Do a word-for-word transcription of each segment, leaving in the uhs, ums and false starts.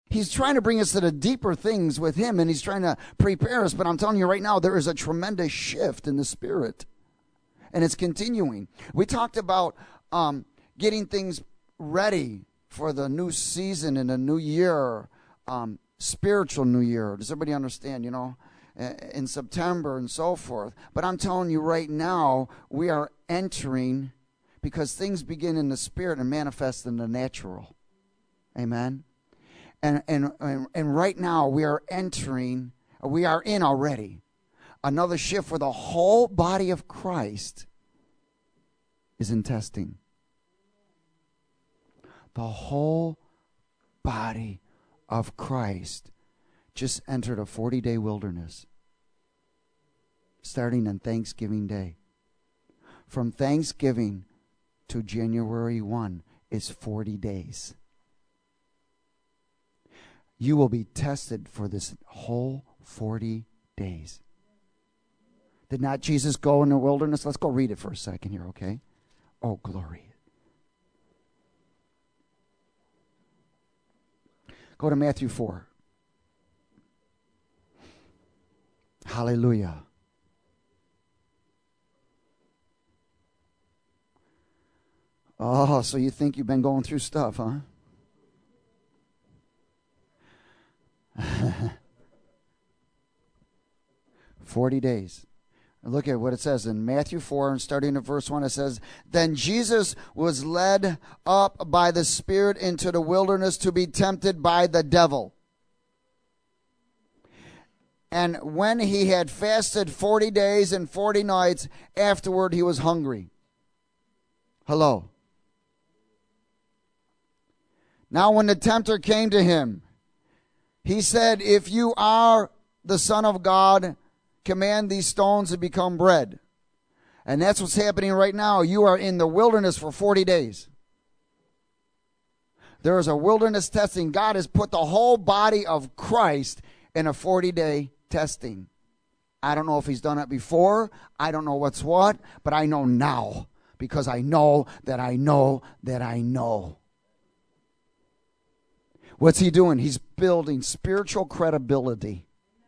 He's trying to bring us to the deeper things with him, and he's trying to prepare us. But I'm telling you right now, there is a tremendous shift in the spirit, and it's continuing. We talked about um, getting things ready for the new season and the new year, um, spiritual new year. Does everybody understand, you know, in September and so forth? But I'm telling you right now, we are entering, because things begin in the spirit and manifest in the natural. Amen. And, and and right now we are entering, we are in already, another shift where the whole body of Christ is in testing. The whole body of Christ just entered a forty-day wilderness, starting on Thanksgiving Day. From Thanksgiving to January first is forty days. You will be tested for this whole forty days. Did not Jesus go in the wilderness? Let's go read it for a second here, okay? Oh, glory. Go to Matthew four. Hallelujah. Oh, so you think you've been going through stuff, huh? Forty days. Look at what it says in Matthew four, and starting at verse one, it says, Then Jesus was led up by the Spirit into the wilderness to be tempted by the devil. And when he had fasted forty days and forty nights, afterward he was hungry. Hello. Now when the tempter came to him, he said, If you are the Son of God, command these stones to become bread. And that's what's happening right now. You are in the wilderness for forty days. There is a wilderness testing. God has put the whole body of Christ in a forty-day testing. I don't know if he's done it before. I don't know what's what, but I know now, because I know that I know that I know. What's he doing? He's building spiritual credibility.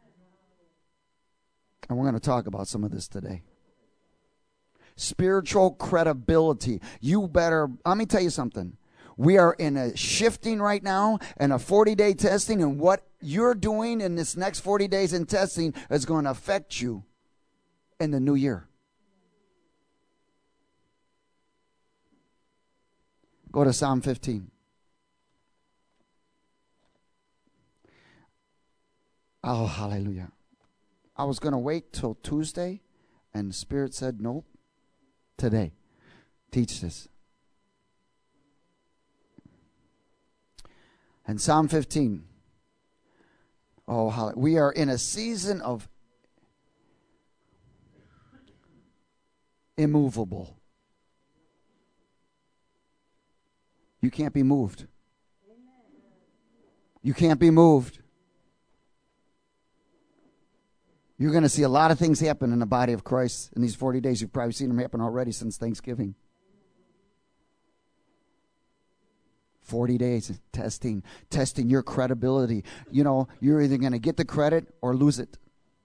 And we're going to talk about some of this today. Spiritual credibility. You better, let me tell you something. We are in a shifting right now and a forty-day testing, and what you're doing in this next forty days in testing is going to affect you in the new year. Go to Psalm fifteen. Oh, hallelujah. I was going to wait till Tuesday, and the Spirit said, nope, today. Teach this. And Psalm fifteen. Oh, hallelujah. We are in a season of immovable. You can't be moved. You can't be moved. You're going to see a lot of things happen in the body of Christ in these forty days. You've probably seen them happen already since Thanksgiving. forty days testing, testing your credibility. You know, you're either going to get the credit or lose it.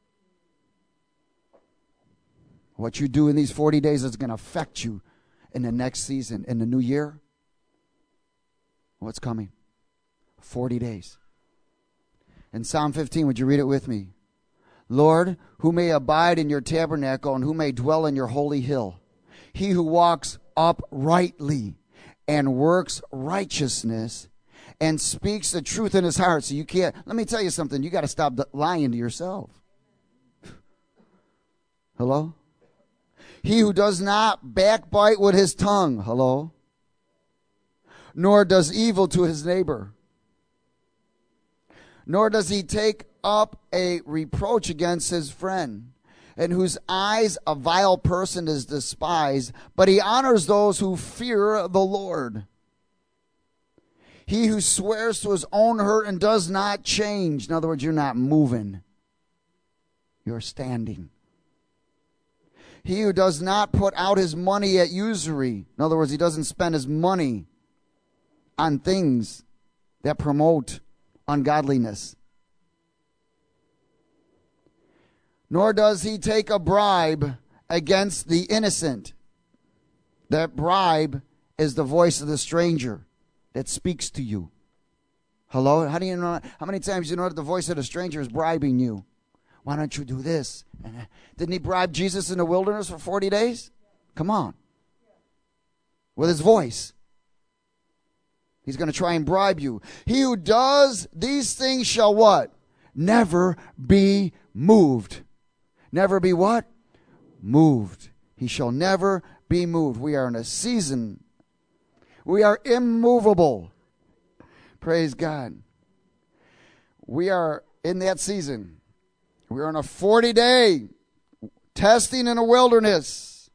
What you do in these forty days is going to affect you in the next season, in the new year. What's coming? forty days. In Psalm fifteen, would you read it with me? Lord, who may abide in your tabernacle and who may dwell in your holy hill? He who walks uprightly and works righteousness and speaks the truth in his heart. So you can't, let me tell you something, you got to stop lying to yourself. Hello? He who does not backbite with his tongue. Hello? Nor does evil to his neighbor. Nor does he take up a reproach against his friend, in whose eyes a vile person is despised, but he honors those who fear the Lord. He who swears to his own hurt and does not change. In other words, you're not moving. You're standing. He who does not put out his money at usury. In other words, he doesn't spend his money on things that promote ungodliness. Nor does he take a bribe against the innocent. That bribe is the voice of the stranger that speaks to you. Hello? How do you know? How many times do you know that the voice of the stranger is bribing you? Why don't you do this? Didn't he bribe Jesus in the wilderness for forty days? Come on. With his voice. He's going to try and bribe you. He who does these things shall what? Never be moved. Never be what? Moved. He shall never be moved. We are in a season. We are immovable. Praise God. We are in that season. We are in a forty-day testing in a wilderness.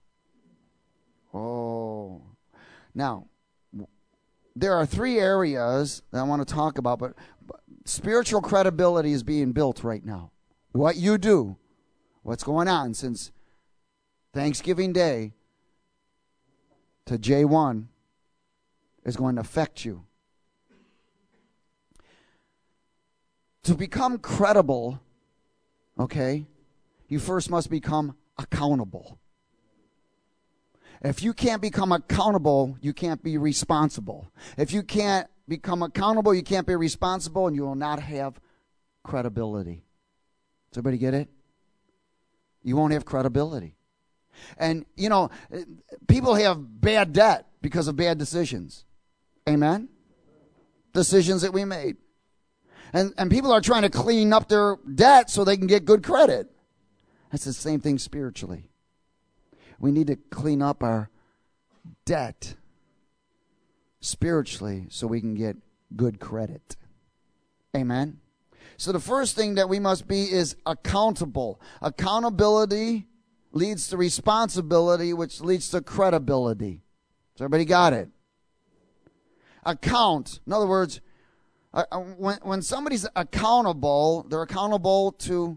Oh. Now, there are three areas that I want to talk about, but, but spiritual credibility is being built right now. What you do, what's going on since Thanksgiving Day to J one is going to affect you. To become credible, okay, you first must become accountable. If you can't become accountable, you can't be responsible. If you can't become accountable, you can't be responsible, and you will not have credibility. Does everybody get it? You won't have credibility. And, you know, people have bad debt because of bad decisions. Amen? Decisions that we made. And, and people are trying to clean up their debt so they can get good credit. That's the same thing spiritually. We need to clean up our debt spiritually so we can get good credit. Amen? So the first thing that we must be is accountable. Accountability leads to responsibility, which leads to credibility. So everybody got it? Account. In other words, uh, when, when somebody's accountable, they're accountable to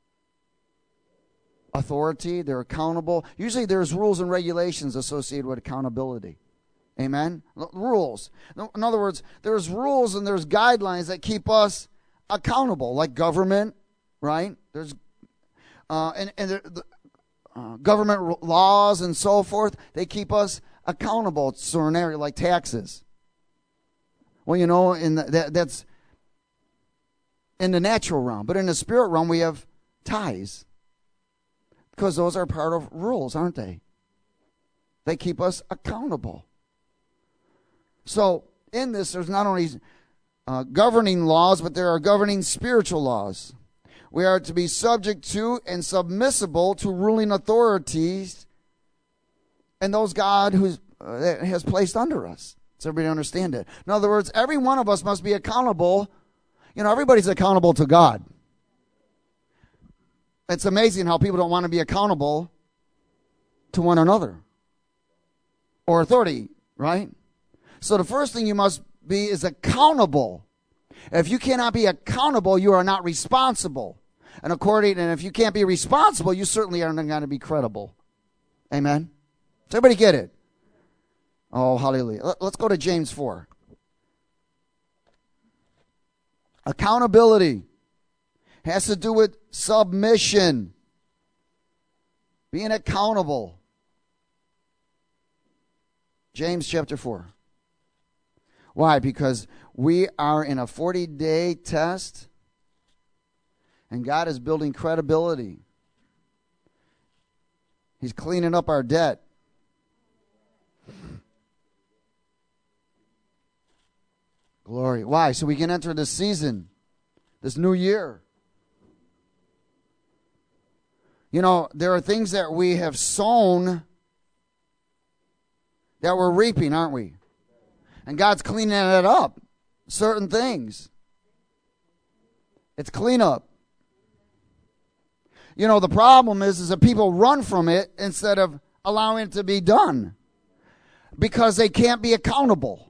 authority. They're accountable. Usually there's rules and regulations associated with accountability. Amen? L- rules. In other words, there's rules and there's guidelines that keep us accountable, like government, right? There's uh, and, and the, the, uh, government r- laws and so forth. They keep us accountable. It's an area like taxes. Well, you know, in the, that, that's in the natural realm. But in the spirit realm, we have tithes. Because those are part of rules, aren't they? They keep us accountable. So, in this, there's not only uh, governing laws, but there are governing spiritual laws. We are to be subject to and submissible to ruling authorities and those God who's, uh, has placed under us. Does everybody understand it? In other words, every one of us must be accountable. You know, everybody's accountable to God. It's amazing how people don't want to be accountable to one another or authority, right? So the first thing you must be is accountable. If you cannot be accountable, you are not responsible. And according, and if you can't be responsible, you certainly are not going to be credible. Amen? Does everybody get it? Oh, hallelujah. Let's go to James four. Accountability has to do with submission, being accountable. James chapter four. Why? Because we are in a forty-day test, and God is building credibility. He's cleaning up our debt. Glory. Why? So we can enter this season, this new year. You know, there are things that we have sown that we're reaping, aren't we? And God's cleaning it up. Certain things. It's cleanup. You know, the problem is, is that people run from it instead of allowing it to be done. Because they can't be accountable.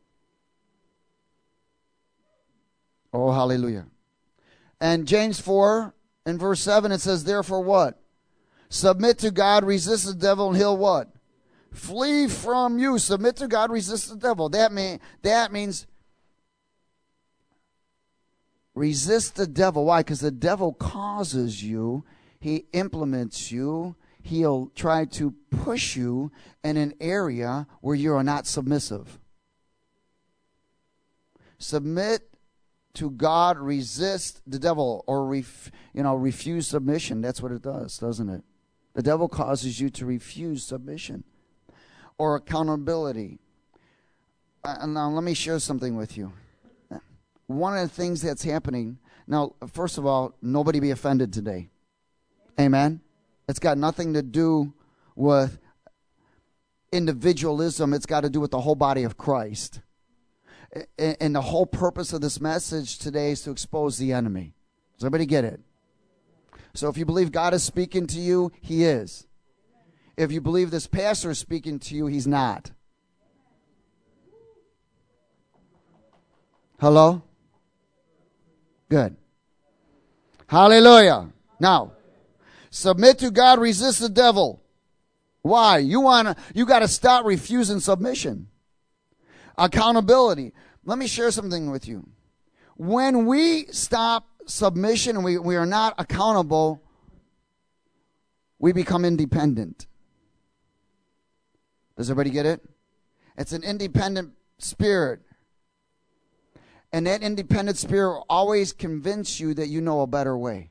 Oh, hallelujah. And James four, in verse seven, it says, therefore what? Submit to God, resist the devil, and he'll what? Flee from you. Submit to God, resist the devil. That, mean, that means Resist the devil. Why? Because the devil causes you. He implements you. He'll try to push you in an area where you are not submissive. Submit to God, resist the devil, or ref, you know, refuse submission. That's what it does, doesn't it? The devil causes you to refuse submission or accountability. Uh, now, let me share something with you. One of the things that's happening, now, first of all, nobody be offended today. Amen? It's got nothing to do with individualism. It's got to do with the whole body of Christ. And the whole purpose of this message today is to expose the enemy. Does everybody get it? So if you believe God is speaking to you, He is. If you believe this pastor is speaking to you, he's not. Hello? Good. Hallelujah. Now, submit to God, resist the devil. Why? You wanna you got to stop refusing submission. Accountability. Let me share something with you. When we stop submission and we, we are not accountable, we become independent. Does everybody get it? It's an independent spirit. And that independent spirit will always convince you that you know a better way.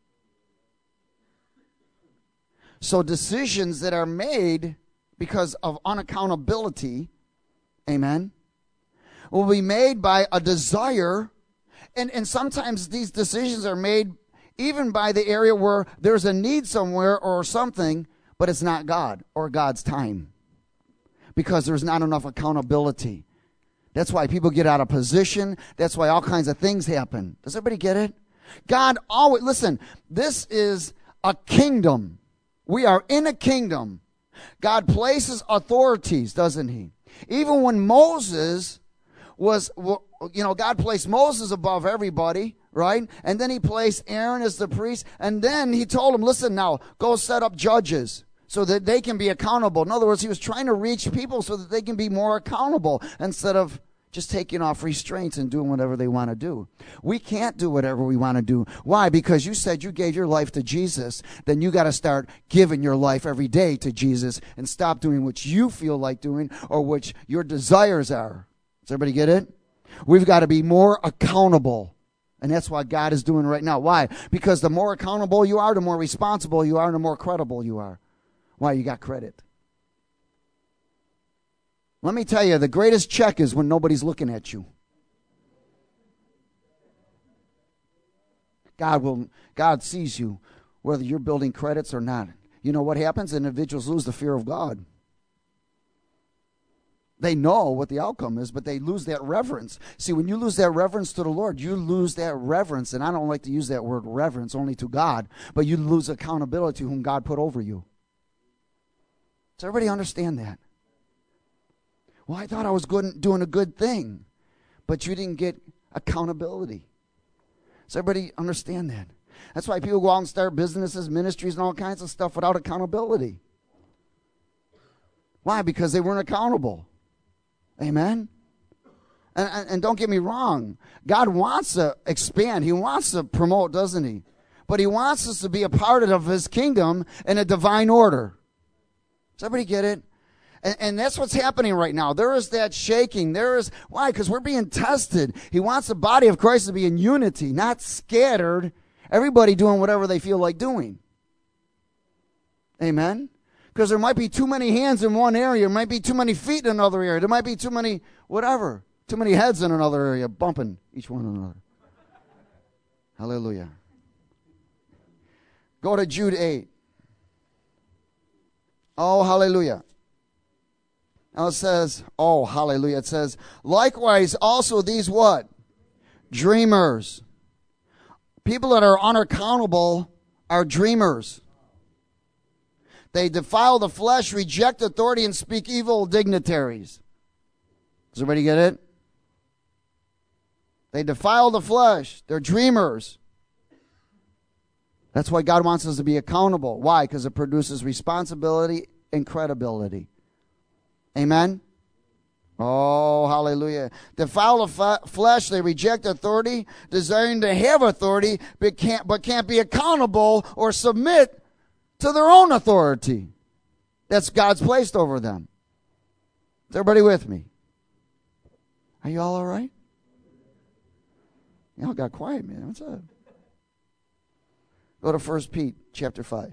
So decisions that are made because of unaccountability, amen, will be made by a desire. And, and sometimes these decisions are made even by the area where there's a need somewhere or something, but it's not God or God's time. Because there's not enough accountability. That's why people get out of position. That's why all kinds of things happen. Does everybody get it? God always, listen, this is a kingdom. We are in a kingdom. God places authorities, doesn't He? Even when Moses was, you know, God placed Moses above everybody, right? And then He placed Aaron as the priest. And then He told him, listen now, go set up judges so that they can be accountable. In other words, He was trying to reach people so that they can be more accountable instead of just taking off restraints and doing whatever they want to do. We can't do whatever we want to do. Why? Because you said you gave your life to Jesus. Then you got to start giving your life every day to Jesus and stop doing what you feel like doing or what your desires are. Does everybody get it? We've got to be more accountable. And that's what God is doing right now. Why? Because the more accountable you are, the more responsible you are, and the more credible you are. Why? You got credit. Let me tell you, the greatest check is when nobody's looking at you. God will, God sees you, whether you're building credits or not. You know what happens? Individuals lose the fear of God. They know what the outcome is, but they lose that reverence. See, when you lose that reverence to the Lord, you lose that reverence, and I don't like to use that word reverence only to God, but you lose accountability to whom God put over you. Does everybody understand that? Well, I thought I was good, doing a good thing, but you didn't get accountability. Does everybody understand that? That's why people go out and start businesses, ministries, and all kinds of stuff without accountability. Why? Because they weren't accountable. Amen? And, and, and don't get me wrong. God wants to expand. He wants to promote, doesn't He? But He wants us to be a part of His kingdom in a divine order. Does everybody get it? And, and that's what's happening right now. There is that shaking. There is, why? Because we're being tested. He wants the body of Christ to be in unity, not scattered. Everybody doing whatever they feel like doing. Amen? Because there might be too many hands in one area. There might be too many feet in another area. There might be too many, whatever. Too many heads in another area, bumping each one another. Hallelujah. Go to Jude eight. Oh, hallelujah. Now it says, oh, hallelujah. It says, likewise also these what? Dreamers. People that are unaccountable are dreamers. They defile the flesh, reject authority, and speak evil of dignitaries. Does everybody get it? They defile the flesh. They're dreamers. That's why God wants us to be accountable. Why? Because it produces responsibility and credibility. Amen? Oh, hallelujah. Defile the f- flesh, they reject authority, desiring to have authority, but can't, but can't be accountable or submit to their own authority. That's God's placed over them. Is everybody with me? Are you all all right? Y'all got quiet, man. What's up? Go to First Peter chapter five.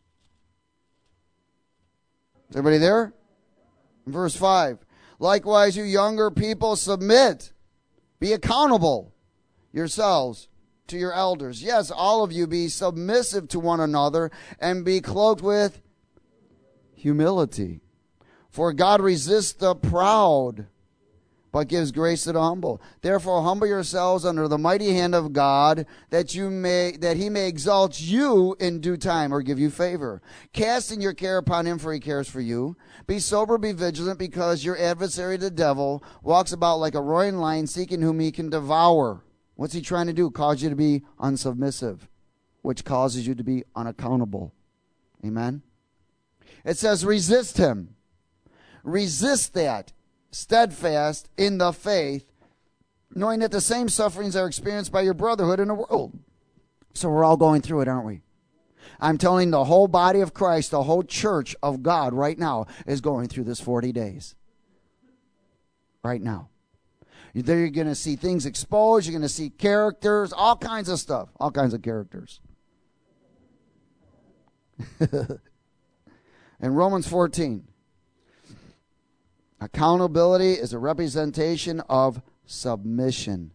Is everybody there? Verse five. Likewise, you younger people, submit. Be accountable yourselves to your elders. Yes, all of you be submissive to one another and be cloaked with humility. For God resists the proud, but gives grace to the humble. Therefore, humble yourselves under the mighty hand of God, that you may that he may exalt you in due time, or give you favor. Casting your care upon him, for he cares for you. Be sober, be vigilant, because your adversary, the devil, walks about like a roaring lion, seeking whom he can devour. What's he trying to do? Cause you to be unsubmissive, which causes you to be unaccountable. Amen? It says resist him. Resist that. Steadfast in the faith, knowing that the same sufferings are experienced by your brotherhood in the world. So we're all going through it, aren't we? I'm telling the whole body of Christ, the whole church of God right now is going through this forty days. Right now. You're going to see things exposed. You're going to see characters, all kinds of stuff. All kinds of characters. In Romans fourteen. Accountability is a representation of submission.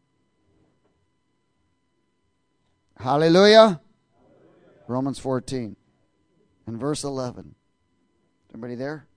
Hallelujah. Hallelujah. Romans fourteen and verse eleven. Everybody there?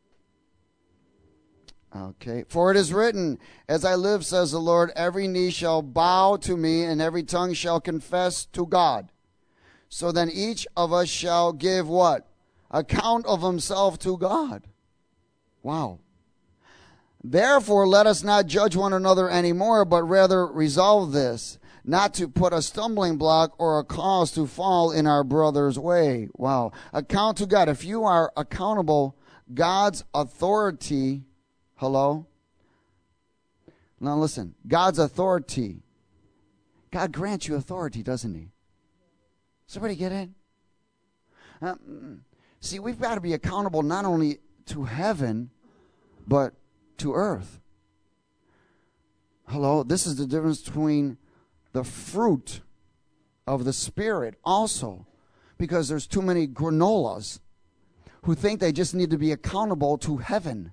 Okay. For it is written, as I live, says the Lord, every knee shall bow to me and every tongue shall confess to God. So then each of us shall give what? Account of himself to God. Wow. Therefore, let us not judge one another anymore, but rather resolve this, not to put a stumbling block or a cause to fall in our brother's way. Wow. Account to God. If you are accountable, God's authority, hello? Now listen, God's authority. God grants you authority, doesn't he? Somebody get it? Um, see, we've got to be accountable not only to heaven, but to earth. Hello, this is the difference between the fruit of the Spirit also, because there's too many granolas who think they just need to be accountable to heaven.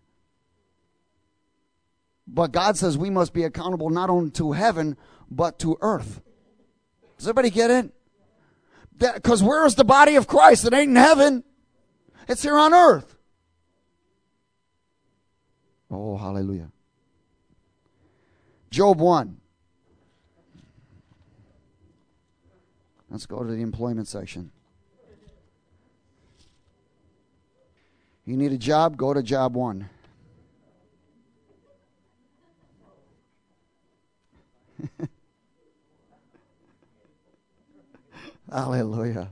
But God says we must be accountable not only to heaven, but to earth. Does everybody get it? Because where is the body of Christ? It ain't in heaven. It's here on earth. Oh, hallelujah. Job one. Let's go to the employment section. You need a job? Go to Job one. Hallelujah.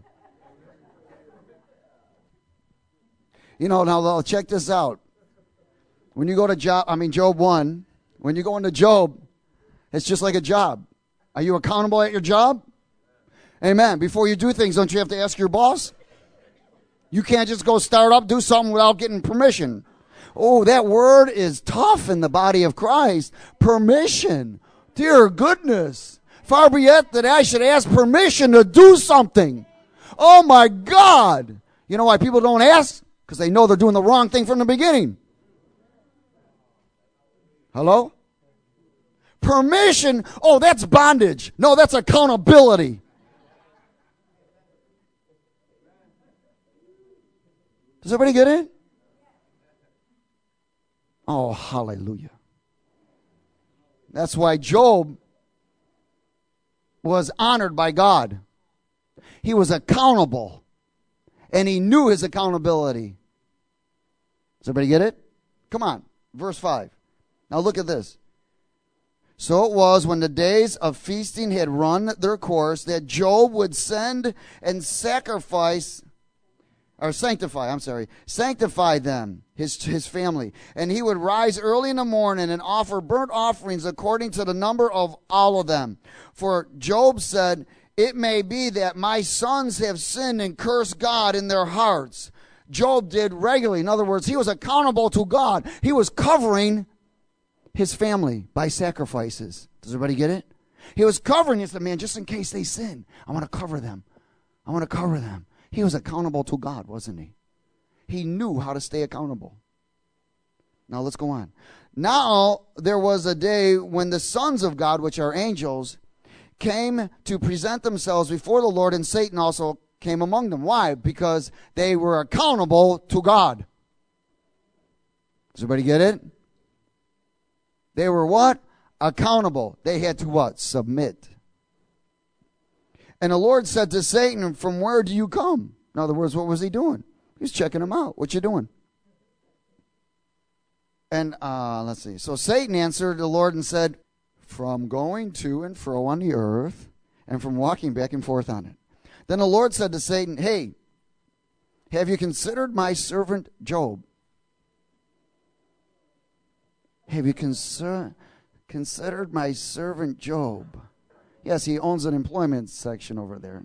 You know, now check this out. When you go to Job, I mean Job one, when you go into Job, it's just like a job. Are you accountable at your job? Amen. Before you do things, don't you have to ask your boss? You can't just go start up, do something without getting permission. Oh, that word is tough in the body of Christ. Permission. Dear goodness. Far be it that I should ask permission to do something. Oh my God. You know why people don't ask? Because they know they're doing the wrong thing from the beginning. Hello? Permission. Oh, that's bondage. No, that's accountability. Does everybody get it? Oh, hallelujah. That's why Job was honored by God. He was accountable. And he knew his accountability. Does everybody get it? Come on. Verse five. Now look at this. So it was when the days of feasting had run their course that Job would send and sacrifice or sanctify, I'm sorry, sanctify them, his, his family. And he would rise early in the morning and offer burnt offerings according to the number of all of them. For Job said, it may be that my sons have sinned and cursed God in their hearts. Job did regularly. In other words, he was accountable to God. He was covering his family by sacrifices. Does everybody get it? He was covering his man just in case they sin. I want to cover them. I want to cover them. He was accountable to God, wasn't he? He knew how to stay accountable. Now let's go on. Now there was a day when the sons of God, which are angels, came to present themselves before the Lord, and Satan also came among them. Why? Because they were accountable to God. Does everybody get it? They were what? Accountable. They had to what? Submit. And the Lord said to Satan, from where do you come? In other words, what was he doing? He was checking him out. What you doing? And uh, let's see. So Satan answered the Lord and said, from going to and fro on the earth and from walking back and forth on it. Then the Lord said to Satan, hey, have you considered my servant Job? Have you consider, considered my servant Job? Yes, he owns an employment section over there.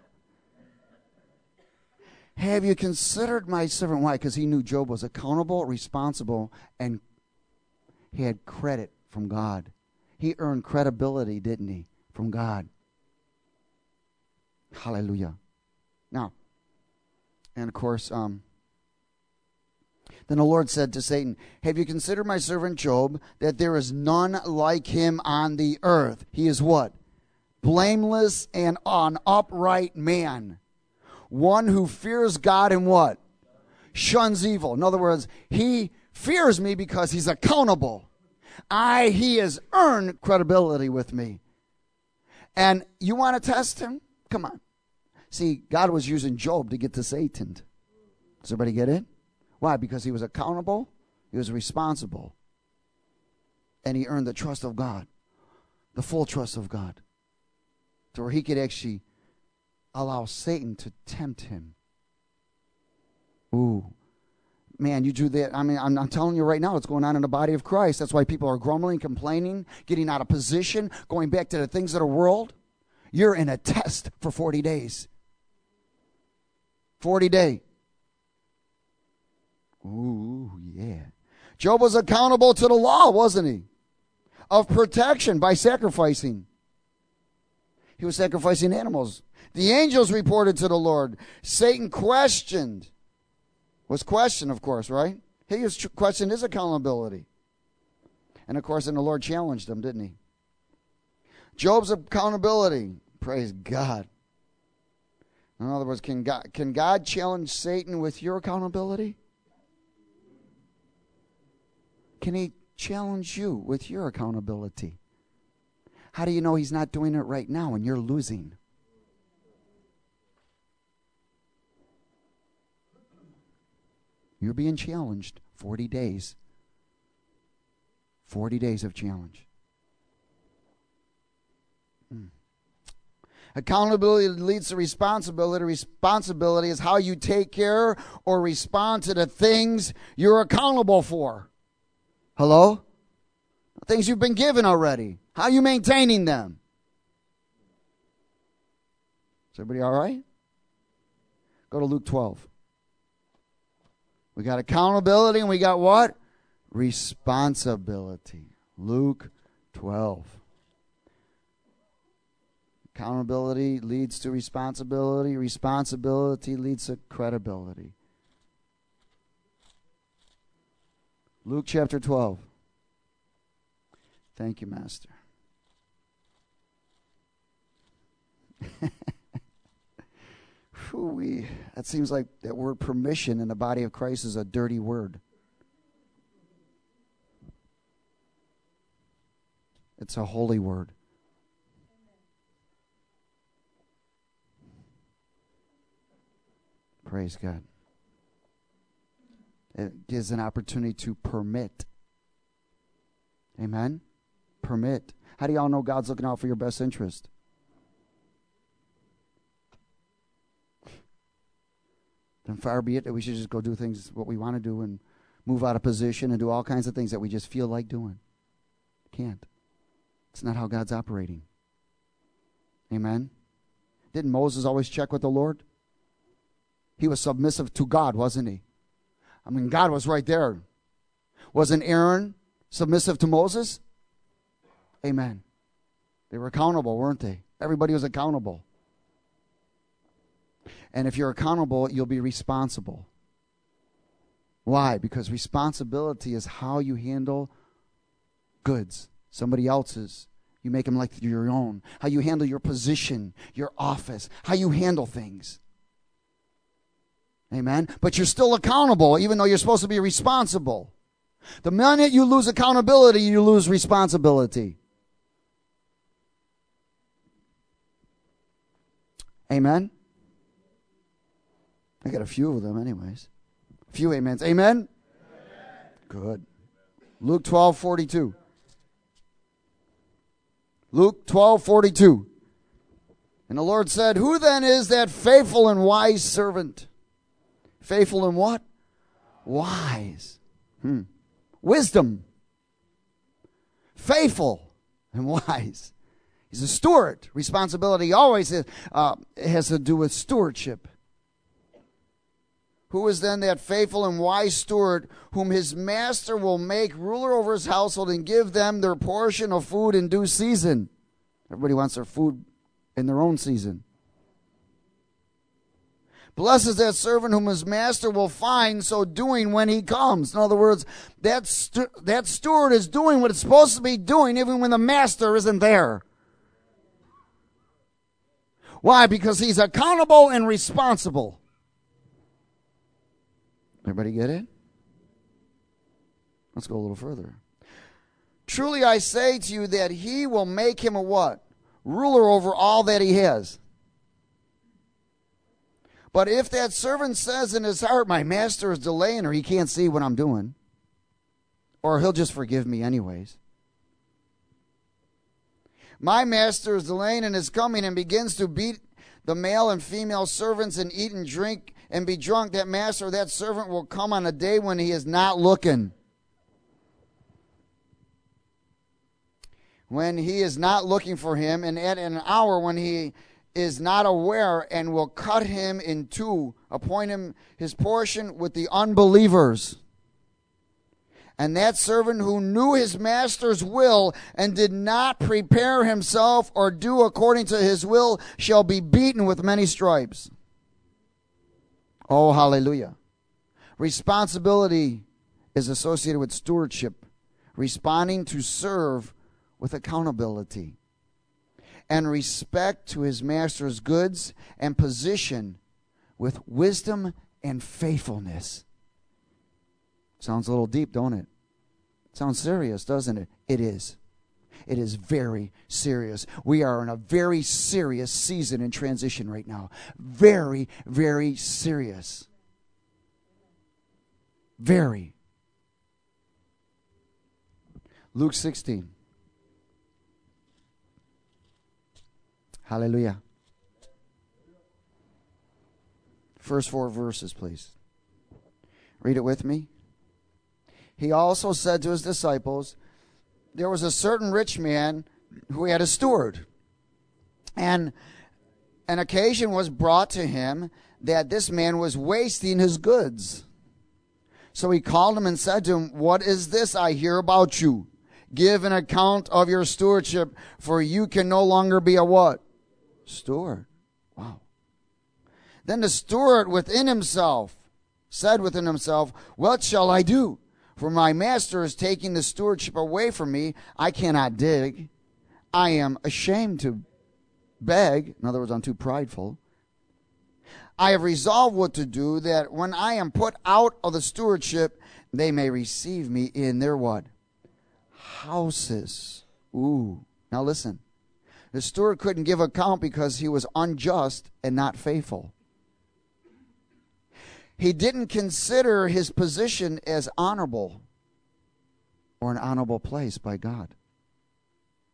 Have you considered my servant? Why? Because he knew Job was accountable, responsible, and he had credit from God. He earned credibility, didn't he, from God? Hallelujah. Now, and of course, um, then the Lord said to Satan, have you considered my servant Job, that there is none like him on the earth? He is what? Blameless and an upright man. One who fears God and what? Shuns evil. In other words, he fears me because he's accountable. I, he has earned credibility with me. And you want to test him? Come on. See, God was using Job to get to Satan. Does everybody get it? Why? Because he was accountable, he was responsible, and he earned the trust of God, the full trust of God, to where he could actually allow Satan to tempt him. Ooh. Man, you do that. I mean, I'm, I'm telling you right now, what's going on in the body of Christ. That's why people are grumbling, complaining, getting out of position, going back to the things of the world. You're in a test for forty days. forty day. Ooh, yeah. Job was accountable to the law, wasn't he? Of protection by sacrificing. He was sacrificing animals. The angels reported to the Lord. Satan questioned. Was questioned, of course, right? He was tr- questioned his accountability. And, of course, then the Lord challenged him, didn't he? Job's accountability. Praise God. In other words, can God, can God challenge Satan with your accountability? Can he challenge you with your accountability? How do you know he's not doing it right now and you're losing? You're being challenged forty days. forty days of challenge. Mm. Accountability leads to responsibility. Responsibility is how you take care or respond to the things you're accountable for. Hello? Things you've been given already. How are you maintaining them? Is everybody all right? Go to Luke twelve. We got accountability and we got what? Responsibility. Luke twelve. Accountability leads to responsibility. Responsibility leads to credibility. Luke chapter twelve. Thank you, Master. Whew-wee. That seems like that word permission in the body of Christ is a dirty word. It's a holy word. Praise God. It gives an opportunity to permit. Amen? Permit. How do y'all know God's looking out for your best interest? Then far be it that we should just go do things what we want to do and move out of position and do all kinds of things that we just feel like doing. Can't. It's not how God's operating. Amen? Didn't Moses always check with the Lord? He was submissive to God, wasn't he? I mean, God was right there. Wasn't Aaron submissive to Moses? Amen. They were accountable, weren't they? Everybody was accountable. And if you're accountable, you'll be responsible. Why? Because responsibility is how you handle goods, somebody else's. You make them like your own. How you handle your position, your office, how you handle things. Amen? But you're still accountable, even though you're supposed to be responsible. The minute you lose accountability, you lose responsibility. Amen? I got a few of them anyways. A few amens. Amen? Amen. Good. Luke twelve forty-two. Luke twelve forty-two. And the Lord said, who then is that faithful and wise servant? Faithful and what? Wise. Hmm. Wisdom. Faithful and wise. He's a steward. Responsibility always has, uh, has to do with stewardship. Who is then that faithful and wise steward whom his master will make ruler over his household and give them their portion of food in due season? Everybody wants their food in their own season. Blessed is that servant whom his master will find so doing when he comes. In other words, that, stu- that steward is doing what it's supposed to be doing even when the master isn't there. Why? Because he's accountable and responsible. Everybody get it? Let's go a little further. Truly I say to you that he will make him a what? Ruler over all that he has. But if that servant says in his heart, my master is delaying, or he can't see what I'm doing, or he'll just forgive me anyways. My master is delaying and is coming and begins to beat the male and female servants and eat and drink and be drunk, that master or that servant will come on a day when he is not looking. When he is not looking for him, and at an hour when he is not aware, and will cut him in two, appoint him his portion with the unbelievers. And that servant who knew his master's will and did not prepare himself or do according to his will shall be beaten with many stripes. Oh, hallelujah. Responsibility is associated with stewardship, responding to serve with accountability, and respect to his master's goods and position with wisdom and faithfulness. Sounds a little deep, don't it? Sounds serious, doesn't it? It is. It is very serious. We are in a very serious season in transition right now. Very, very serious. Very. Luke sixteen. Hallelujah. First four verses, please. Read it with me. He also said to his disciples, there was a certain rich man who had a steward. And an occasion was brought to him that this man was wasting his goods. So he called him and said to him, what is this I hear about you? Give an account of your stewardship, for you can no longer be a what? Steward. Wow. Then the steward within himself said within himself, what shall I do? For my master is taking the stewardship away from me. I cannot dig. I am ashamed to beg. In other words, I'm too prideful. I have resolved what to do, that when I am put out of the stewardship, they may receive me in their what? Houses. Ooh. Now listen. The steward couldn't give account because he was unjust and not faithful. He didn't consider his position as honorable or an honorable place by God,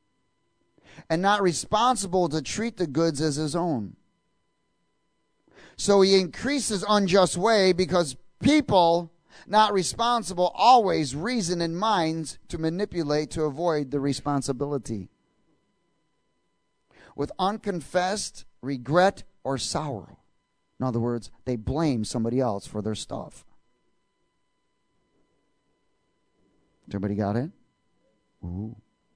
and not responsible to treat the goods as his own. So he increases unjust way because people not responsible always reason in minds to manipulate to avoid the responsibility. With unconfessed regret or sorrow. In other words, they blame somebody else for their stuff. Everybody got it? Ooh.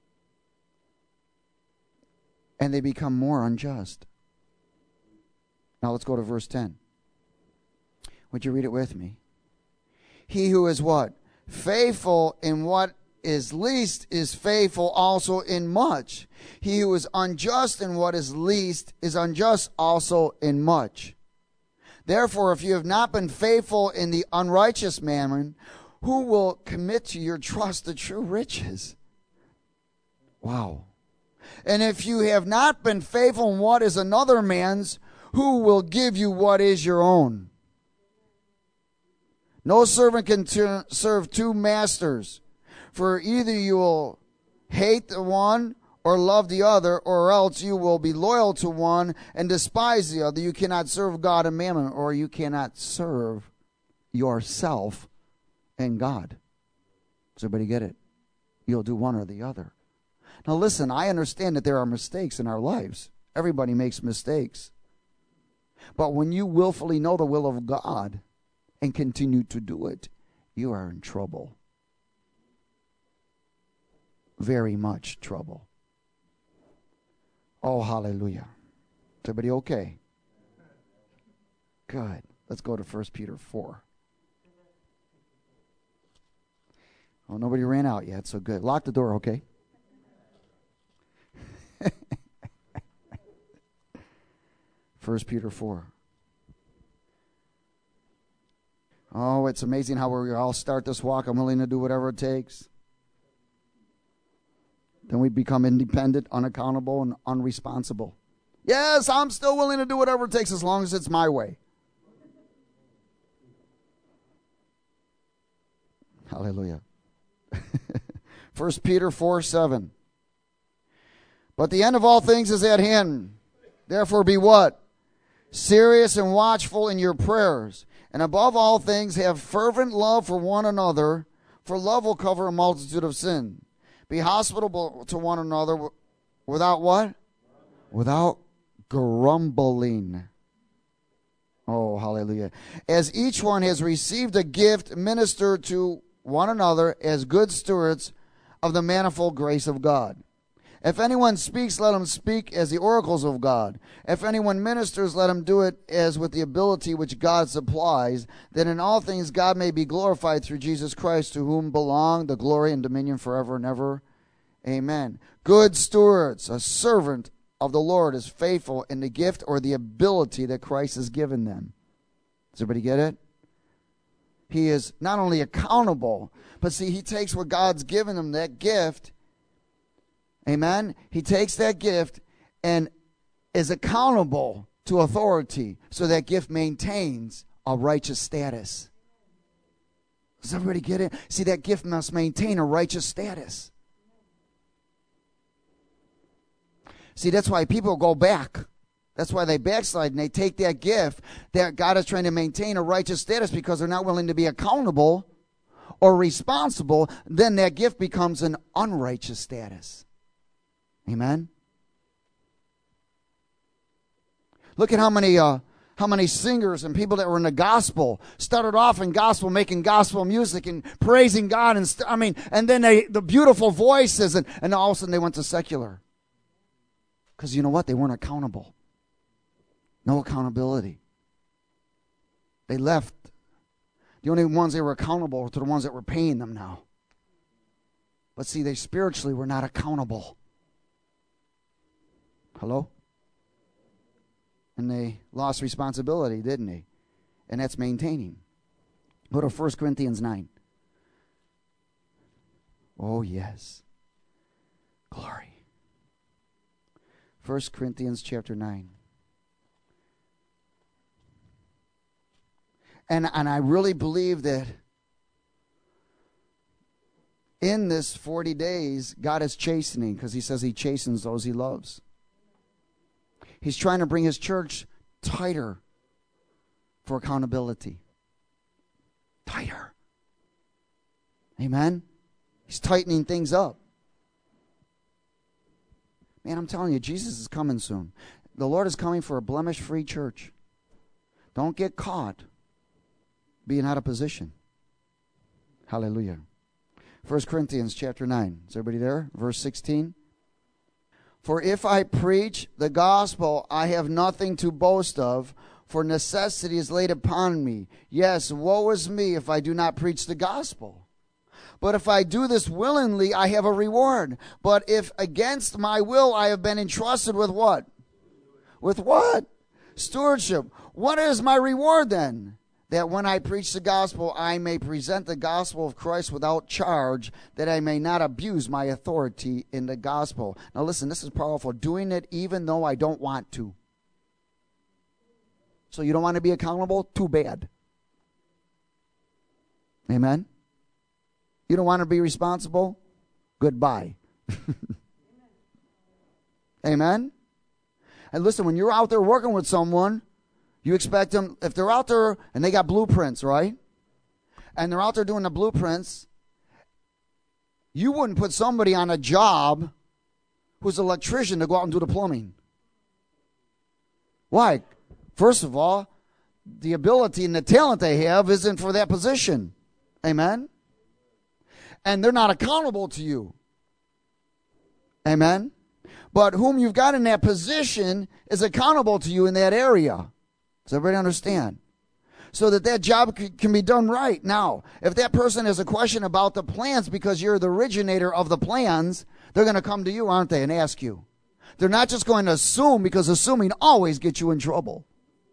And they become more unjust. Now let's go to verse ten. Would you read it with me? He who is what? Faithful in what is least is faithful also in much. He who is unjust in what is least is unjust also in much. Therefore, if you have not been faithful in the unrighteous mammon, who will commit to your trust the true riches? Wow. And if you have not been faithful in what is another man's, who will give you what is your own? No servant can ter- serve two masters, for either you will hate the one or love the other, or else you will be loyal to one and despise the other. You cannot serve God and mammon, or you cannot serve yourself and God. Does everybody get it? You'll do one or the other. Now listen, I understand that there are mistakes in our lives. Everybody makes mistakes. But when you willfully know the will of God and continue to do it, you are in trouble. Very much trouble. Oh, hallelujah. Is everybody okay? Good. Let's go to First Peter four. Oh, nobody ran out yet, so good. Lock the door, okay? First Peter four. Oh, it's amazing how we all start this walk. I'm willing to do whatever it takes. Then we become independent, unaccountable, and unresponsible. Yes, I'm still willing to do whatever it takes as long as it's my way. Hallelujah. First Peter four seven. But the end of all things is at hand. Therefore be what? Serious and watchful in your prayers. And above all things have fervent love for one another, for love will cover a multitude of sin. Be hospitable to one another without what? Without grumbling. Oh, hallelujah. As each one has received a gift, minister to one another as good stewards of the manifold grace of God. If anyone speaks, let him speak as the oracles of God. If anyone ministers, let him do it as with the ability which God supplies, that in all things God may be glorified through Jesus Christ, to whom belong the glory and dominion forever and ever. Amen. Good stewards, a servant of the Lord is faithful in the gift or the ability that Christ has given them. Does everybody get it? He is not only accountable, but see, he takes what God's given him, that gift. Amen. He takes that gift and is accountable to authority so that gift maintains a righteous status. Does everybody get it? See, that gift must maintain a righteous status. See, that's why people go back. That's why they backslide and they take that gift that God is trying to maintain a righteous status because they're not willing to be accountable or responsible. Then that gift becomes an unrighteous status. Amen. Look at how many uh, how many singers and people that were in the gospel started off in gospel, making gospel music and praising God, and st- I mean, and then they the beautiful voices, and, and all of a sudden they went to secular. Because you know what? They weren't accountable. No accountability. They left. The only ones they were accountable were to the ones that were paying them now. But see, they spiritually were not accountable. Hello? And they lost responsibility, didn't they? And that's maintaining. Go to First Corinthians nine. Oh, yes. Glory. First Corinthians chapter nine. And, and I really believe that in this forty days, God is chastening, because he says he chastens those he loves. He's trying to bring his church tighter for accountability. Tighter. Amen? He's tightening things up. Man, I'm telling you, Jesus is coming soon. The Lord is coming for a blemish-free church. Don't get caught being out of position. Hallelujah. First Corinthians chapter nine. Is everybody there? Verse sixteen. For if I preach the gospel, I have nothing to boast of, for necessity is laid upon me. Yes, woe is me if I do not preach the gospel. But if I do this willingly, I have a reward. But if against my will I have been entrusted with what? With what? Stewardship. What is my reward then? That when I preach the gospel, I may present the gospel of Christ without charge, that I may not abuse my authority in the gospel. Now listen, this is powerful. Doing it even though I don't want to. So you don't want to be accountable? Too bad. Amen? You don't want to be responsible? Goodbye. Amen? And listen, when you're out there working with someone, you expect them, if they're out there and they got blueprints, right? And they're out there doing the blueprints, you wouldn't put somebody on a job who's an electrician to go out and do the plumbing. Why? First of all, the ability and the talent they have isn't for that position. Amen? And they're not accountable to you. Amen? But whom you've got in that position is accountable to you in that area. Does everybody understand? So that that job c- can be done right. Now, if that person has a question about the plans because you're the originator of the plans, they're going to come to you, aren't they, and ask you. They're not just going to assume, because assuming always gets you in trouble.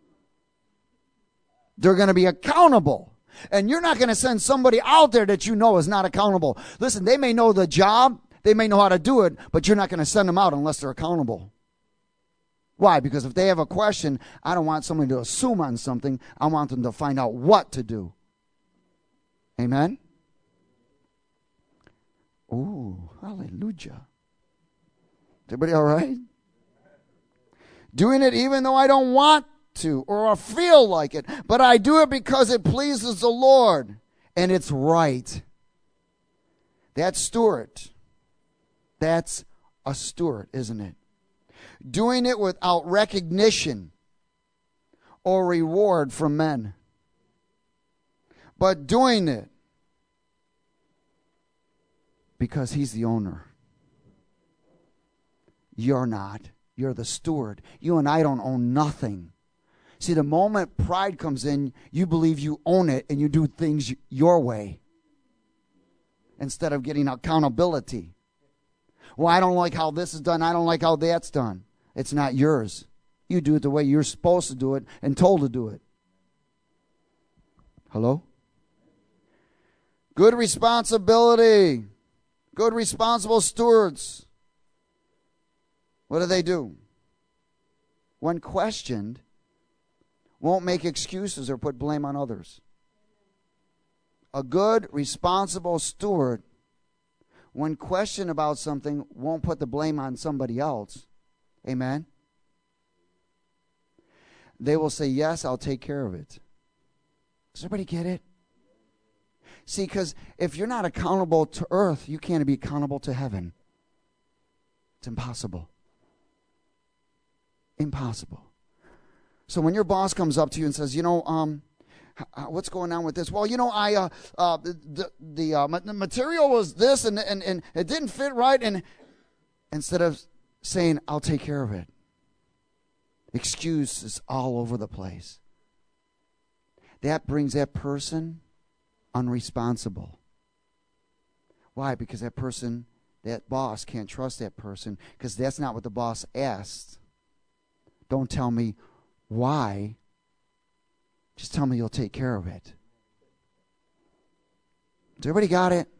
They're going to be accountable. And you're not going to send somebody out there that you know is not accountable. Listen, they may know the job, they may know how to do it, but you're not going to send them out unless they're accountable. Why? Because if they have a question, I don't want somebody to assume on something. I want them to find out what to do. Amen? Ooh, hallelujah. Is everybody all right? Doing it even though I don't want to or I feel like it, but I do it because it pleases the Lord and it's right. That's steward. That's a steward, isn't it? Doing it without recognition or reward from men, but doing it because he's the owner. You're not. You're the steward. You and I don't own nothing. See, the moment pride comes in, you believe you own it and you do things your way instead of getting accountability. Well, I don't like how this is done. I don't like how that's done. It's not yours. You do it the way you're supposed to do it and told to do it. Hello? Good responsibility. Good responsible stewards. What do they do? When questioned, won't make excuses or put blame on others. A good, responsible steward, when questioned about something, won't put the blame on somebody else. Amen? They will say, yes, I'll take care of it. Does everybody get it? See, because if you're not accountable to earth, you can't be accountable to heaven. It's impossible. Impossible. So when your boss comes up to you and says, you know, um, what's going on with this? Well, you know, I uh, uh, the the, uh, the material was this, and, and and it didn't fit right. And instead of saying, I'll take care of it, excuses all over the place. That brings that person unresponsible. Why? Because that person, that boss, can't trust that person, because that's not what the boss asked. Don't tell me why. Just tell me you'll take care of it. Does everybody got it?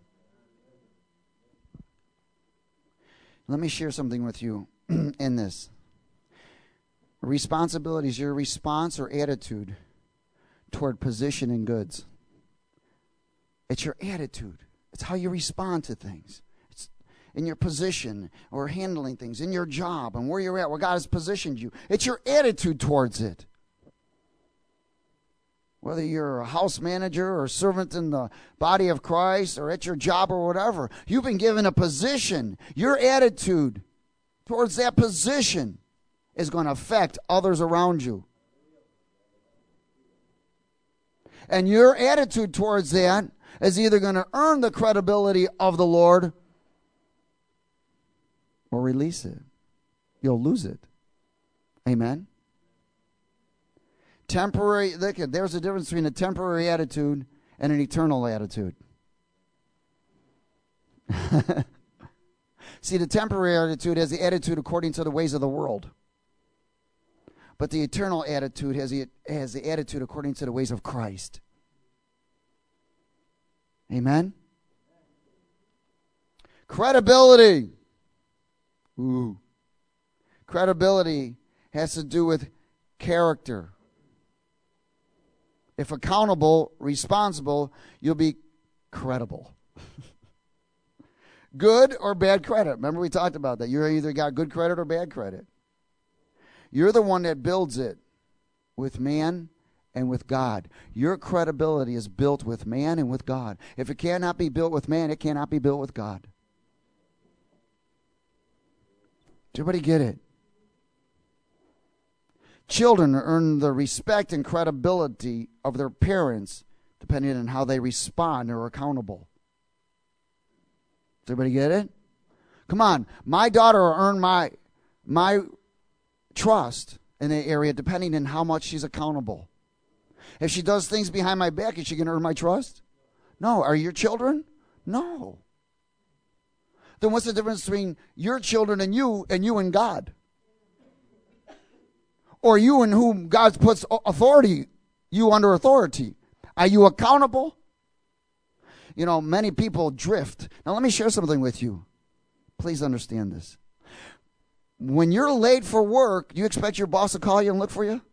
Let me share something with you in this. Responsibility is your response or attitude toward position and goods. It's your attitude. It's how you respond to things. It's in your position or handling things, in your job and where you're at, where God has positioned you. It's your attitude towards it. Whether you're a house manager or servant in the body of Christ or at your job or whatever, you've been given a position. Your attitude towards that position is going to affect others around you. And your attitude towards that is either going to earn the credibility of the Lord or release it. You'll lose it. Amen. Temporary, look, there's a difference between a temporary attitude and an eternal attitude. See, the temporary attitude has the attitude according to the ways of the world. But the eternal attitude has the, has the attitude according to the ways of Christ. Amen? Credibility. Ooh. Credibility has to do with character. If accountable, responsible, you'll be credible. Good or bad credit. Remember we talked about that. You either got good credit or bad credit. You're the one that builds it with man and with God. Your credibility is built with man and with God. If it cannot be built with man, it cannot be built with God. Does everybody get it? Children earn the respect and credibility of their parents depending on how they respond or are accountable. Does everybody get it? Come on. My daughter will earn my, my trust in the area depending on how much she's accountable. If she does things behind my back, is she going to earn my trust? No. Are your children? No. Then what's the difference between your children and you and you and God? Or you in whom God puts authority, you under authority. Are you accountable? You know, many people drift. Now let me share something with you. Please understand this. When you're late for work, do you expect your boss to call you and look for you?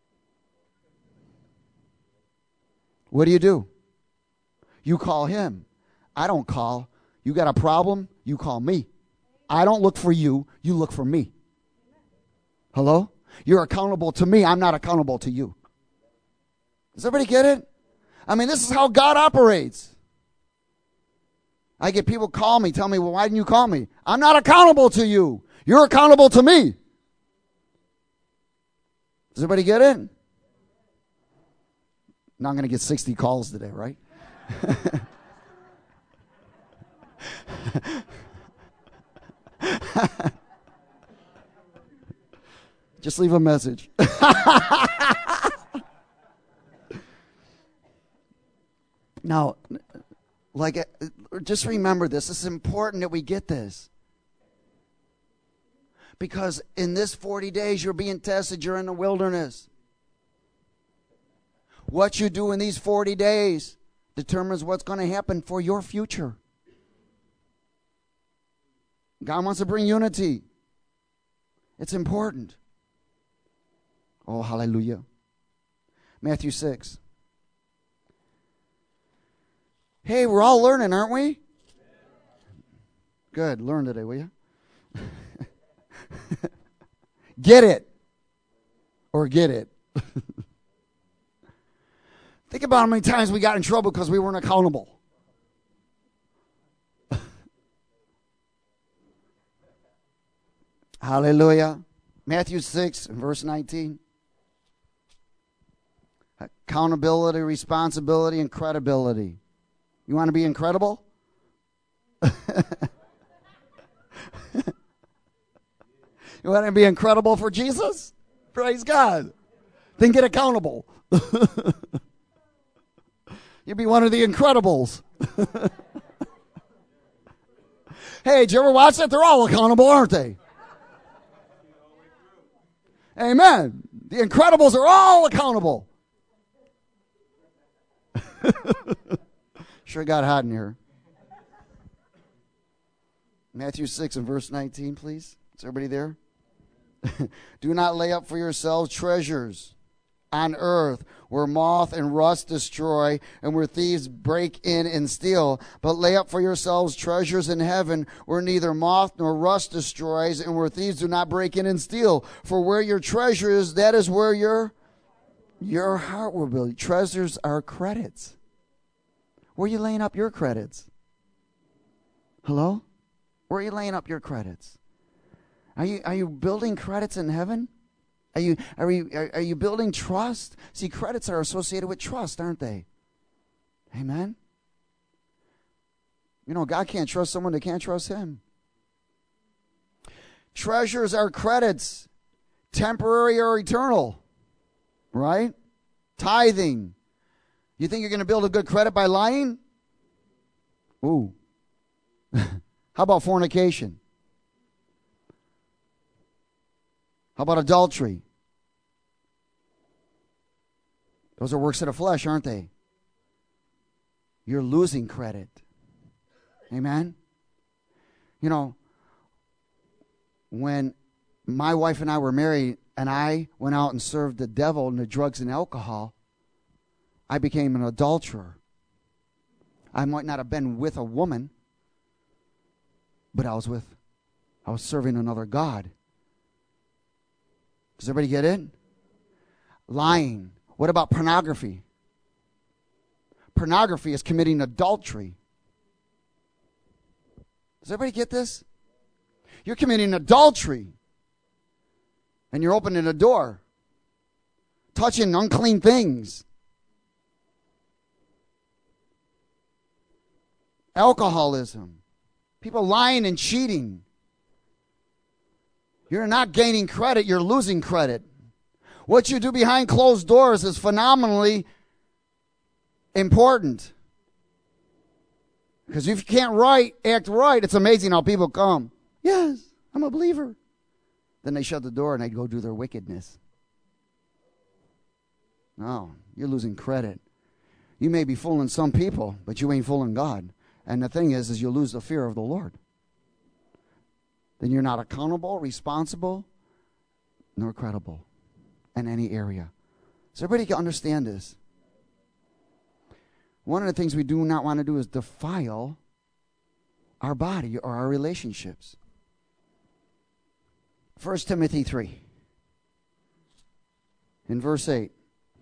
What do you do? You call him. I don't call. You got a problem? You call me. I don't look for you. You look for me. Hello? You're accountable to me. I'm not accountable to you. Does everybody get it? I mean, this is how God operates. I get people call me, tell me, well, why didn't you call me? I'm not accountable to you. You're accountable to me. Does everybody get it? Now I'm going to get sixty calls today, right? Just leave a message. Now, like, just remember this. It's important that we get this. Because in this forty days, you're being tested. You're in the wilderness. What you do in these forty days determines what's going to happen for your future. God wants to bring unity. It's important. Oh, hallelujah. Matthew six. Hey, we're all learning, aren't we? Good. Learn today, will you? Get it. Or get it. Think about how many times we got in trouble because we weren't accountable. Hallelujah. Matthew six, verse nineteen. Accountability, responsibility, and credibility. You want to be incredible? You want to be incredible for Jesus? Praise God. Then get accountable. You'll be one of the Incredibles. Hey, did you ever watch that? They're all accountable, aren't they? Amen. The Incredibles are all accountable. Sure got hot in here. Matthew six and verse nineteen, please. Is everybody there? Do not lay up for yourselves treasures on earth where moth and rust destroy and where thieves break in and steal, but lay up for yourselves treasures in heaven where neither moth nor rust destroys and where thieves do not break in and steal. For where your treasure is, that is where your Your heart will build. Treasures are credits. Where are you laying up your credits? Hello? Where are you laying up your credits? Are you are you building credits in heaven? Are you are you are, are you building trust? See, credits are associated with trust, aren't they? Amen. You know, God can't trust someone that can't trust him. Treasures are credits, temporary or eternal. Right? Tithing. You think you're going to build a good credit by lying? Ooh. How about fornication? How about adultery? Those are works of the flesh, aren't they? You're losing credit. Amen? You know, when my wife and I were married and I went out and served the devil in the drugs and alcohol, I became an adulterer. I might not have been with a woman, but I was with, I was serving another God. Does everybody get it? Lying. What about pornography? Pornography is committing adultery. Does everybody get this? You're committing adultery. And you're opening a door. Touching unclean things. Alcoholism. People lying and cheating. You're not gaining credit, you're losing credit. What you do behind closed doors is phenomenally important. Because if you can't right, act right, it's amazing how people come. Yes, I'm a believer. Then they shut the door and they go do their wickedness. No, you're losing credit. You may be fooling some people, but you ain't fooling God. And the thing is, is you'll lose the fear of the Lord. Then you're not accountable, responsible, nor credible in any area. So everybody can understand this. One of the things we do not want to do is defile our body or our relationships. First Timothy three, in verse eight.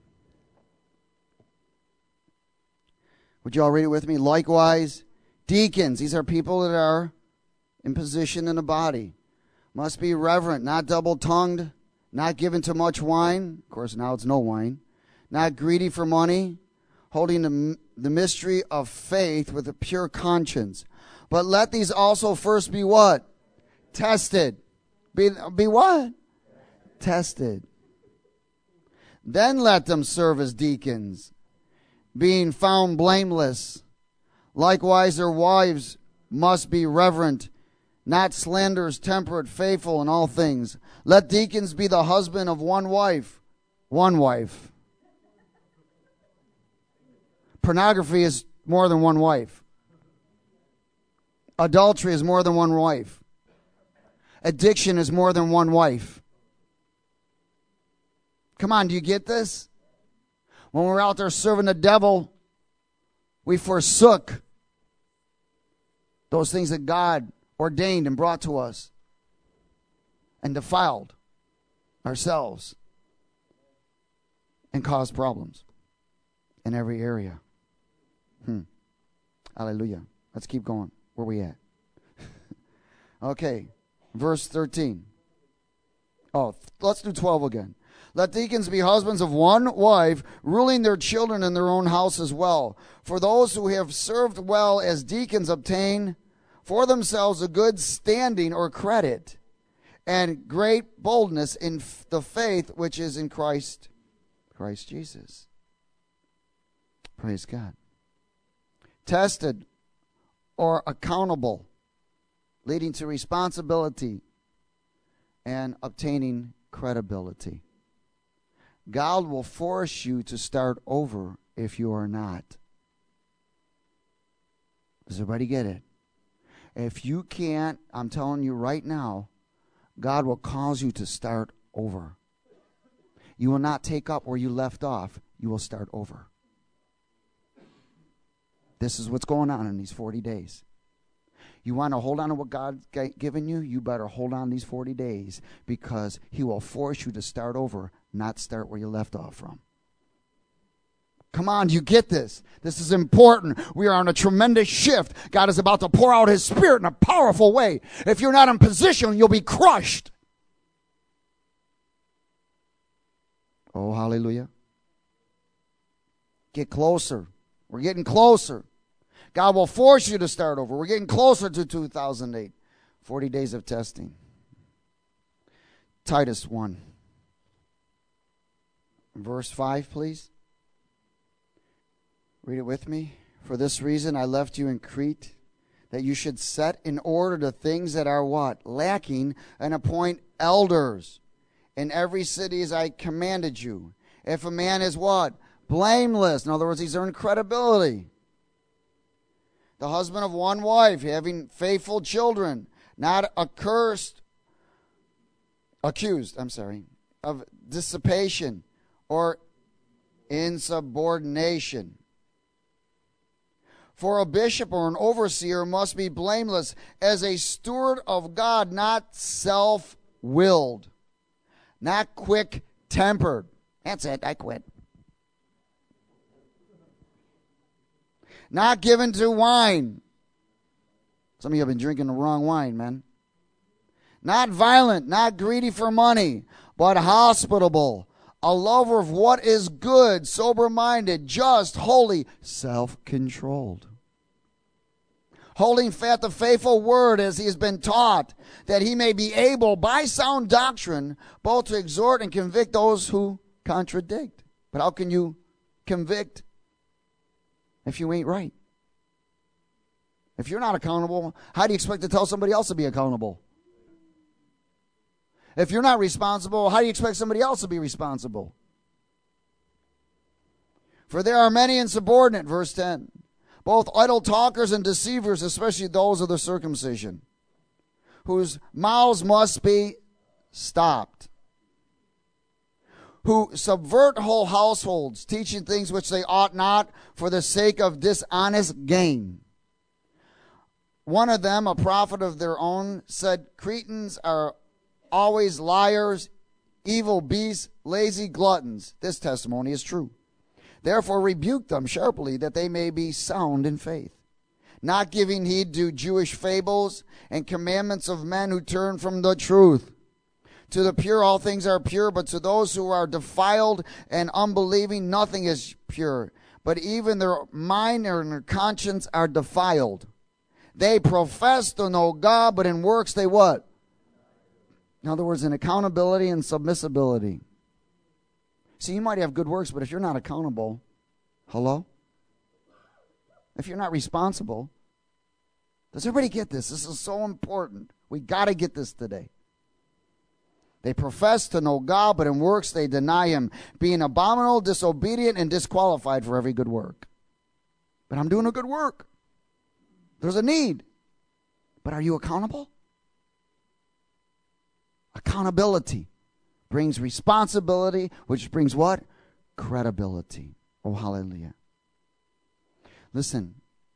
Would you all read it with me? Likewise, deacons, these are people that are in position in the body, must be reverent, not double-tongued, not given to much wine. Of course, now it's no wine. Not greedy for money, holding the, the mystery of faith with a pure conscience. But let these also first be what? Tested. Be, be what? Tested. Then let them serve as deacons, being found blameless. Likewise, their wives must be reverent, not slanderers, temperate, faithful in all things. Let deacons be the husband of one wife. One wife. Pornography is more than one wife. Adultery is more than one wife. Addiction is more than one wife. Come on, do you get this? When we're out there serving the devil, we forsook those things that God ordained and brought to us and defiled ourselves and caused problems in every area. Hmm. Hallelujah. Let's keep going. Where we at? Okay. Verse thirteen. Oh, let's do twelve again. Let deacons be husbands of one wife, ruling their children in their own house as well. For those who have served well as deacons obtain for themselves a good standing or credit and great boldness in the faith which is in Christ, Christ Jesus. Praise God. Tested or accountable, leading to responsibility and obtaining credibility. God will force you to start over if you are not. Does everybody get it? If you can't, I'm telling you right now, God will cause you to start over. You will not take up where you left off. You will start over. This is what's going on in these forty days. You want to hold on to what God's given you? You better hold on these forty days because he will force you to start over, not start where you left off from. Come on, do you get this? This is important. We are on a tremendous shift. God is about to pour out His Spirit in a powerful way. If you're not in position, you'll be crushed. Oh, hallelujah. Get closer. We're getting closer. God will force you to start over. We're getting closer to two thousand eight. forty days of testing. Titus one. Verse five, please. Read it with me. For this reason I left you in Crete, that you should set in order the things that are what? Lacking, and appoint elders in every city as I commanded you. If a man is what? Blameless. In other words, he's earned credibility. The husband of one wife, having faithful children, not accursed, accused, I'm sorry, of dissipation or insubordination. For a bishop or an overseer must be blameless, as a steward of God, not self-willed, not quick-tempered. That's it, I quit. Not given to wine. Some of you have been drinking the wrong wine, man. Not violent, not greedy for money, but hospitable, a lover of what is good, sober-minded, just, holy, self-controlled. Holding fast the faithful word as he has been taught, that he may be able, by sound doctrine, both to exhort and convict those who contradict. But how can you convict if you ain't right? If you're not accountable, how do you expect to tell somebody else to be accountable? If you're not responsible, how do you expect somebody else to be responsible? For there are many insubordinate, verse ten, both idle talkers and deceivers, especially those of the circumcision, whose mouths must be stopped, who subvert whole households, teaching things which they ought not for the sake of dishonest gain. One of them, a prophet of their own, said, Cretans are always liars, evil beasts, lazy gluttons. This testimony is true. Therefore rebuke them sharply, that they may be sound in faith, not giving heed to Jewish fables and commandments of men who turn from the truth. To the pure all things are pure, but to those who are defiled and unbelieving nothing is pure. But even their mind and their conscience are defiled. They profess to know God, but in works they what? In other words, in accountability and submissibility. See, you might have good works, but if you're not accountable, hello? If you're not responsible, does everybody get this? This is so important. We got to get this today. They profess to know God, but in works they deny him, being abominable, disobedient, and disqualified for every good work. But I'm doing a good work. There's a need. But are you accountable? Accountability brings responsibility, which brings what? Credibility. Oh, hallelujah. Listen,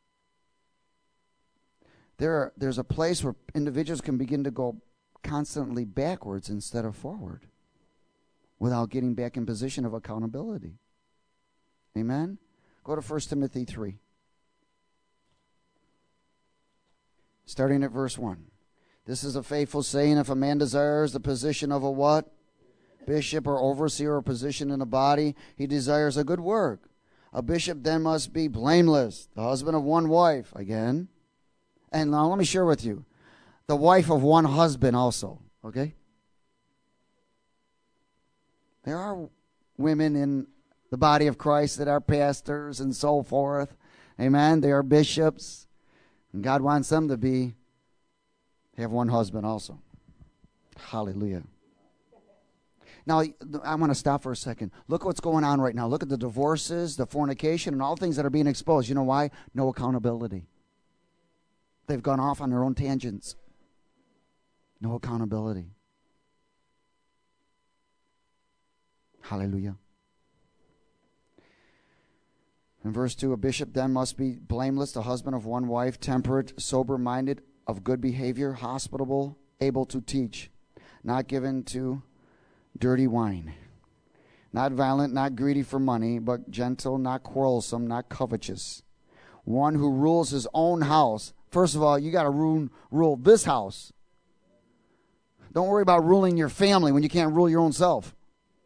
there are, there's a place where individuals can begin to go constantly backwards instead of forward without getting back in position of accountability. Amen? Go to First Timothy three. Starting at verse one. This is a faithful saying, if a man desires the position of a what? Bishop or overseer or position in the body, he desires a good work. A bishop then must be blameless, the husband of one wife, again. And now let me share with you, the wife of one husband also, okay? There are women in the body of Christ that are pastors and so forth. Amen. They are bishops. And God wants them to be, have one husband also. Hallelujah. Now, I want to stop for a second. Look what's going on right now. Look at the divorces, the fornication, and all things that are being exposed. You know why? No accountability. They've gone off on their own tangents. No accountability. Hallelujah. In verse two, a bishop then must be blameless, the husband of one wife, temperate, sober-minded, of good behavior, hospitable, able to teach, not given to dirty wine. not violent, not greedy for money, but gentle, not quarrelsome, not covetous. One who rules his own house. First of all, you got to rule, rule this house. Don't worry about ruling your family when you can't rule your own self.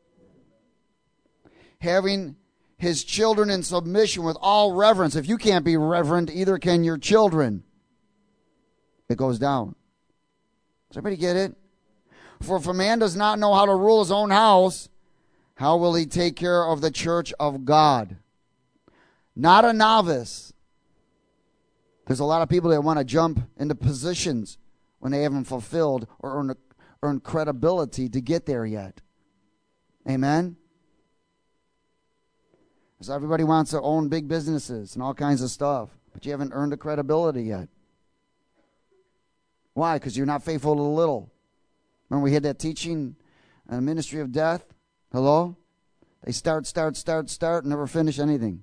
Having his children in submission with all reverence. If you can't be reverent, either can your children. It goes down. Does everybody get it? For if a man does not know how to rule his own house, how will he take care of the church of God? Not a novice. There's a lot of people that want to jump into positions when they haven't fulfilled or earned, earned credibility to get there yet. Amen? So everybody wants to own big businesses and all kinds of stuff, but you haven't earned the credibility yet. Why? Because you're not faithful to the little. Remember we had that teaching on the ministry of death? Hello? They start, start, start, start, and never finish anything.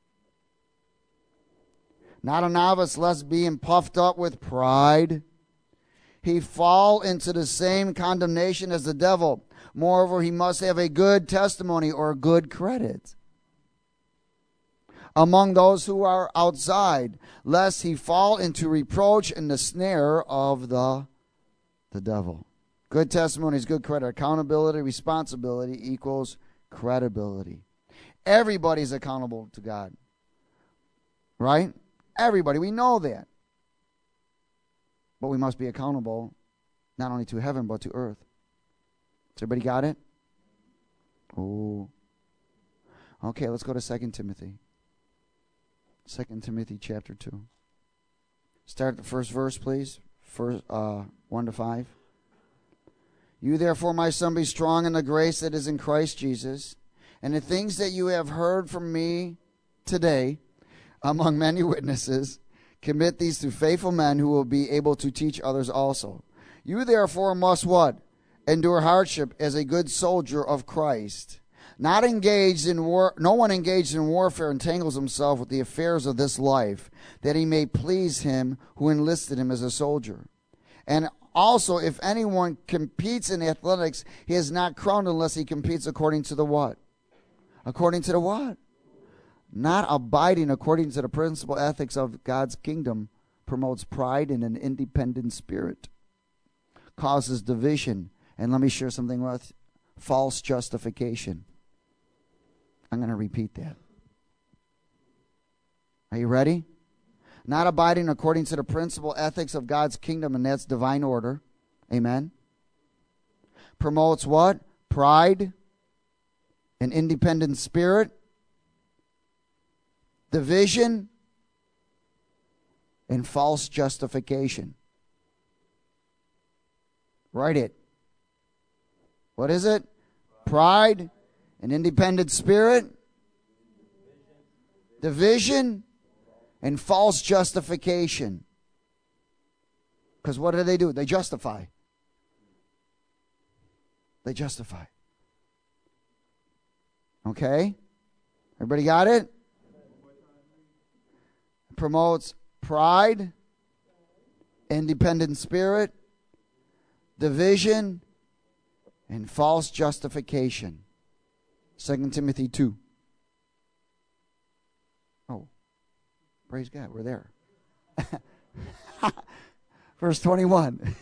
Not a novice, lest being puffed up with pride, he fall into the same condemnation as the devil. Moreover, he must have a good testimony or good credit among those who are outside, lest he fall into reproach and the snare of the, the devil. Good testimony is good credit. Accountability, responsibility equals credibility. Everybody's accountable to God. Right? Everybody. We know that. But we must be accountable not only to heaven but to earth. Has everybody got it? Oh. Okay, let's go to Second Timothy. Second Timothy chapter two. Start at the first verse, please. First, uh, one to five. You therefore, my son, be strong in the grace that is in Christ Jesus, and the things that you have heard from me today among many witnesses, commit these to faithful men who will be able to teach others also. You therefore must what? Endure hardship as a good soldier of Christ. Not engaged in war, no one engaged in warfare entangles himself with the affairs of this life, that he may please him who enlisted him as a soldier. And also, if anyone competes in athletics, he is not crowned unless he competes according to the what? According to the what? Not abiding according to the principal ethics of God's kingdom promotes pride and an independent spirit, causes division, and let me share something with false justification. I'm going to repeat that. Are you ready? Not abiding according to the principal ethics of God's kingdom, and that's divine order. Amen. Promotes what? Pride, an independent spirit, division, and false justification. Write it. What is it? Pride, an independent spirit, division, and false justification. Because what do they do? They justify. They justify. Okay? Everybody got it? Promotes pride, independent spirit, division, and false justification. Second Timothy two. Oh, praise God, we're there. Verse twenty-one.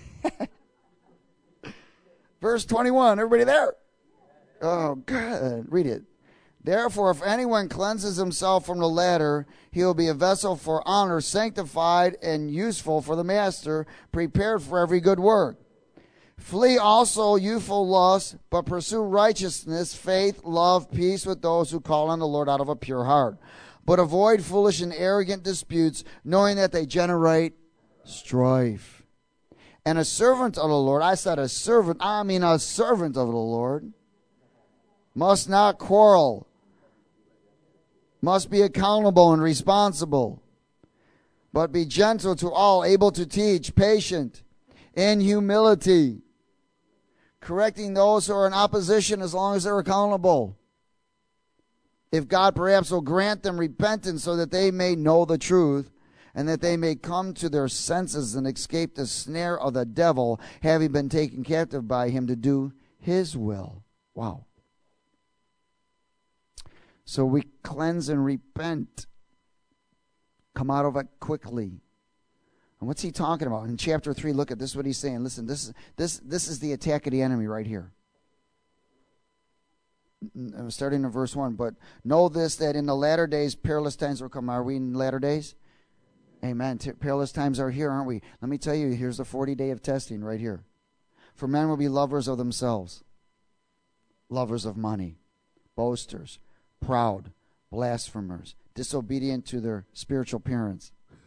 Verse twenty-one, everybody there? Oh, good. Read it. Therefore, if anyone cleanses himself from the latter, he will be a vessel for honor, sanctified and useful for the master, prepared for every good work. Flee also youthful lusts, but pursue righteousness, faith, love, peace with those who call on the Lord out of a pure heart. But avoid foolish and arrogant disputes, knowing that they generate strife. And a servant of the Lord, I said a servant, I mean a servant of the Lord, must not quarrel, must be accountable and responsible, but be gentle to all, able to teach, patient, in humility, correcting those who are in opposition as long as they're accountable. If God perhaps will grant them repentance so that they may know the truth and that they may come to their senses and escape the snare of the devil, having been taken captive by him to do his will. Wow. So we cleanse and repent. Come out of it quickly. And what's he talking about? In chapter three, look at this, what he's saying. Listen, this is this this is the attack of the enemy right here. I'm starting in verse one. But know this, that in the latter days, perilous times will come. Are we in latter days? Amen. T- perilous times are here, aren't we? Let me tell you, here's the forty day of testing right here. For men will be lovers of themselves, lovers of money, boasters, proud, blasphemers, disobedient to their spiritual parents.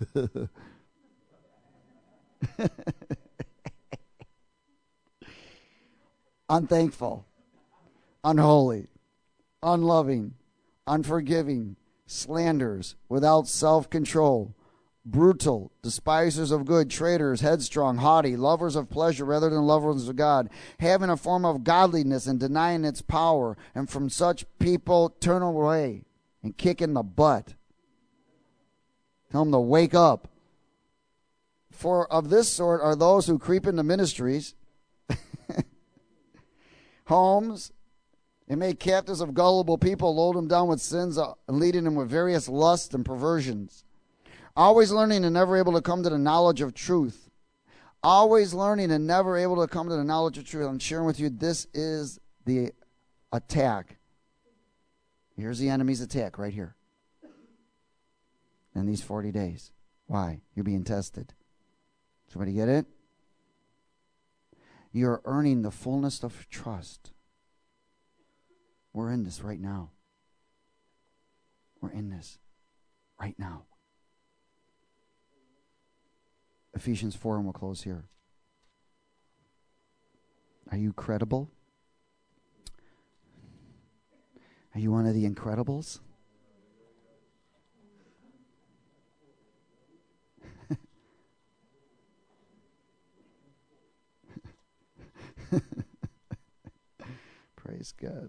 Unthankful, unholy, unloving, unforgiving, slanderers, without self-control, brutal, despisers of good, traitors, headstrong, haughty, lovers of pleasure rather than lovers of God, having a form of godliness and denying its power, and from such people turn away and kick in the butt. Tell them to wake up. For of this sort are those who creep into ministries, homes, and make captives of gullible people, load them down with sins, uh, leading them with various lusts and perversions. Always learning and never able to come to the knowledge of truth. Always learning and never able to come to the knowledge of truth. I'm sharing with you, this is the attack. Here's the enemy's attack right here. In these forty days. Why? You're being tested. Somebody get it? You're earning the fullness of trust. We're in this right now. We're in this right now. Ephesians four, and we'll close here. Are you credible? Are you one of the Incredibles? Praise God.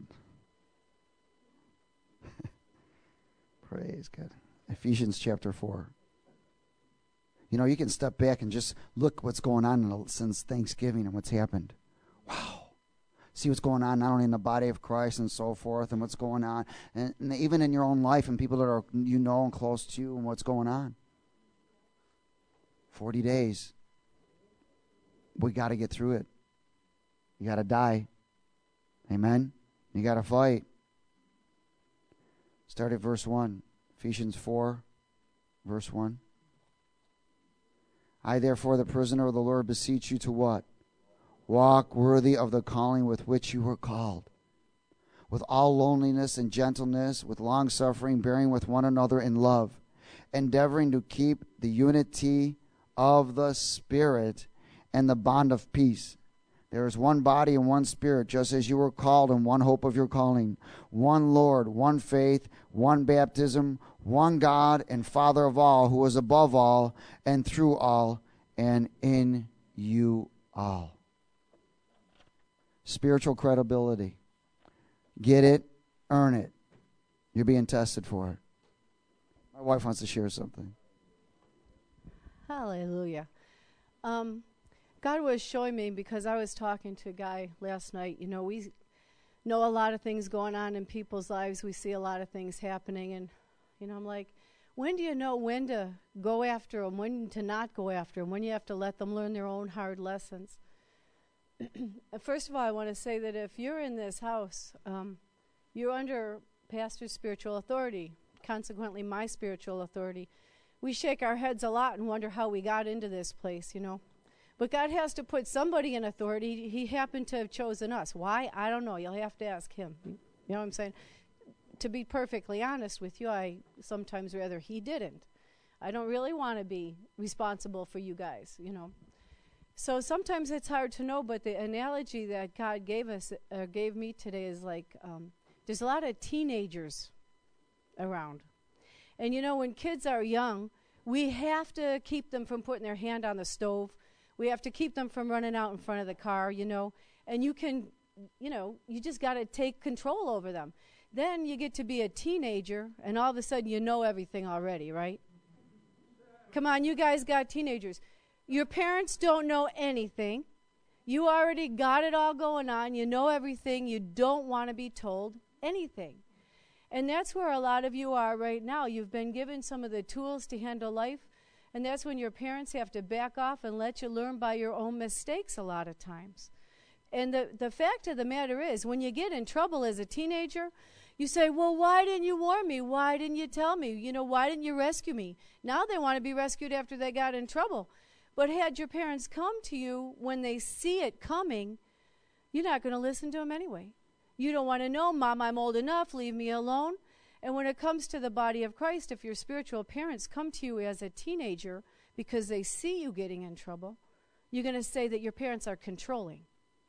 Praise God. Ephesians chapter four. You know, you can step back and just look what's going on since Thanksgiving and what's happened. Wow. See what's going on not only in the body of Christ and so forth, and what's going on, and, and even in your own life and people that are you know and close to you and what's going on. Forty days. We got to get through it. You got to die. Amen? You got to fight. Start at verse one. Ephesians four, verse one. I, therefore, the prisoner of the Lord, beseech you to what? Walk worthy of the calling with which you were called, with all loneliness and gentleness, with long-suffering, bearing with one another in love, endeavoring to keep the unity of the Spirit and the bond of peace. There is one body and one Spirit, just as you were called in one hope of your calling, one Lord, one faith, one baptism, one God and Father of all, who is above all and through all and in you all. Spiritual credibility. Get it, earn it. You're being tested for it. My wife wants to share something. Hallelujah. Um, God was showing me, because I was talking to a guy last night, you know, we know a lot of things going on in people's lives. We see a lot of things happening. And, you know, I'm like, when do you know when to go after them, when to not go after them, when you have to let them learn their own hard lessons? First of all, I want to say that if you're in this house, um, you're under pastor's spiritual authority, consequently my spiritual authority. We shake our heads a lot and wonder how we got into this place, you know. But God has to put somebody in authority. He happened to have chosen us. Why? I don't know. You'll have to ask him. You know what I'm saying? To be perfectly honest with you, I sometimes rather he didn't. I don't really want to be responsible for you guys, you know. So sometimes it's hard to know, but the analogy that God gave us, uh, gave me today is like, um, there's a lot of teenagers around. And you know, when kids are young, we have to keep them from putting their hand on the stove. We have to keep them from running out in front of the car, you know. And you can, you know, you just got to take control over them. Then you get to be a teenager, and all of a sudden you know everything already, right? Come on, you guys got teenagers. Your parents don't know anything. You already got it all going on. You know everything. You don't want to be told anything. And that's where a lot of you are right now. You've been given some of the tools to handle life, and that's when your parents have to back off and let you learn by your own mistakes a lot of times. And the, the fact of the matter is, when you get in trouble as a teenager, you say, well, why didn't you warn me? Why didn't you tell me? You know, why didn't you rescue me? Now they want to be rescued after they got in trouble. But had your parents come to you when they see it coming, you're not going to listen to them anyway. You don't want to know, Mom, I'm old enough, leave me alone. And when it comes to the body of Christ, if your spiritual parents come to you as a teenager because they see you getting in trouble, you're going to say that your parents are controlling.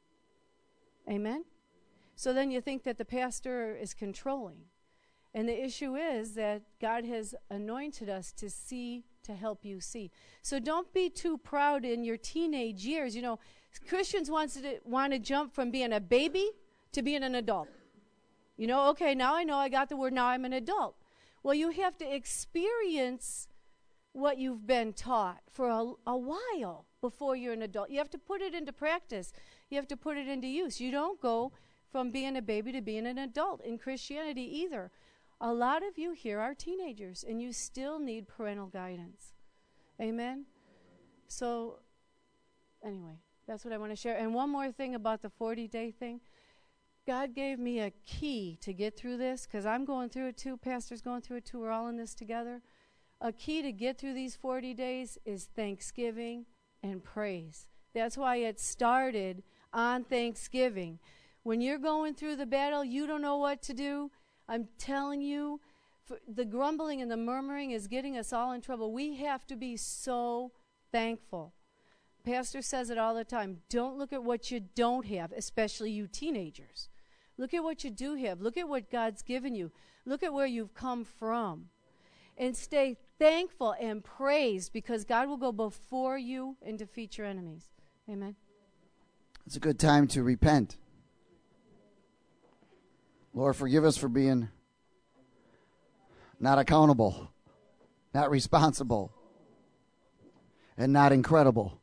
Amen? So then you think that the pastor is controlling. And the issue is that God has anointed us to see, to help you see. So don't be too proud in your teenage years. You know, Christians wants to, want to jump from being a baby to being an adult. You know, okay, now I know I got the word, now I'm an adult. Well, you have to experience what you've been taught for a, a while before you're an adult. You have to put it into practice. You have to put it into use. You don't go from being a baby to being an adult in Christianity either. A lot of you here are teenagers, and you still need parental guidance. Amen? So, anyway, that's what I want to share. And one more thing about the forty-day thing. God gave me a key to get through this, because I'm going through it too. Pastor's going through it too. We're all in this together. A key to get through these forty days is thanksgiving and praise. That's why it started on Thanksgiving. When you're going through the battle, you don't know what to do. I'm telling you, the grumbling and the murmuring is getting us all in trouble. We have to be so thankful. Pastor says it all the time. Don't look at what you don't have, especially you teenagers. Look at what you do have. Look at what God's given you. Look at where you've come from. And stay thankful and praise, because God will go before you and defeat your enemies. Amen. It's a good time to repent. Lord, forgive us for being not accountable, not responsible, and not incredible.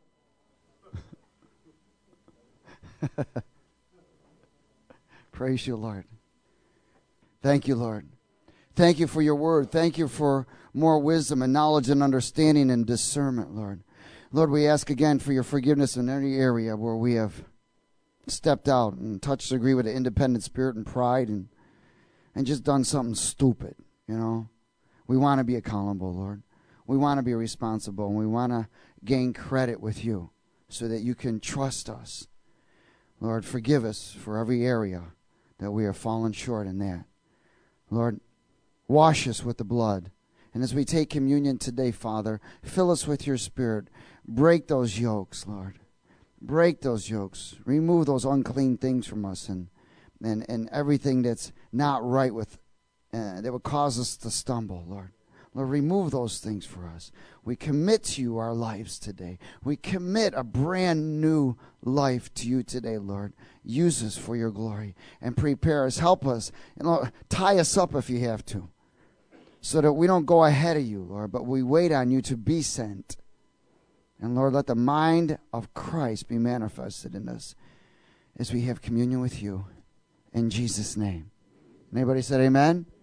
Praise you, Lord. Thank you, Lord. Thank you for your word. Thank you for more wisdom and knowledge and understanding and discernment, Lord. Lord, we ask again for your forgiveness in any area where we have stepped out and touched agree with an independent spirit and pride and and just done something stupid, you know. We want to be accountable, Lord. We want to be responsible, and we want to gain credit with you so that you can trust us. Lord, forgive us for every area that we have fallen short in that. Lord, wash us with the blood. And as we take communion today, Father, fill us with your Spirit. Break those yokes, Lord. Break those yokes. Remove those unclean things from us and and, and everything that's not right with uh, that would cause us to stumble, Lord. Lord, remove those things for us. We commit to you our lives today. We commit a brand new life to you today, Lord. Use us for your glory and prepare us. Help us. And Lord, tie us up if you have to, so that we don't go ahead of you, Lord, but we wait on you to be sent. And Lord, let the mind of Christ be manifested in us as we have communion with you. In Jesus' name. And everybody said amen?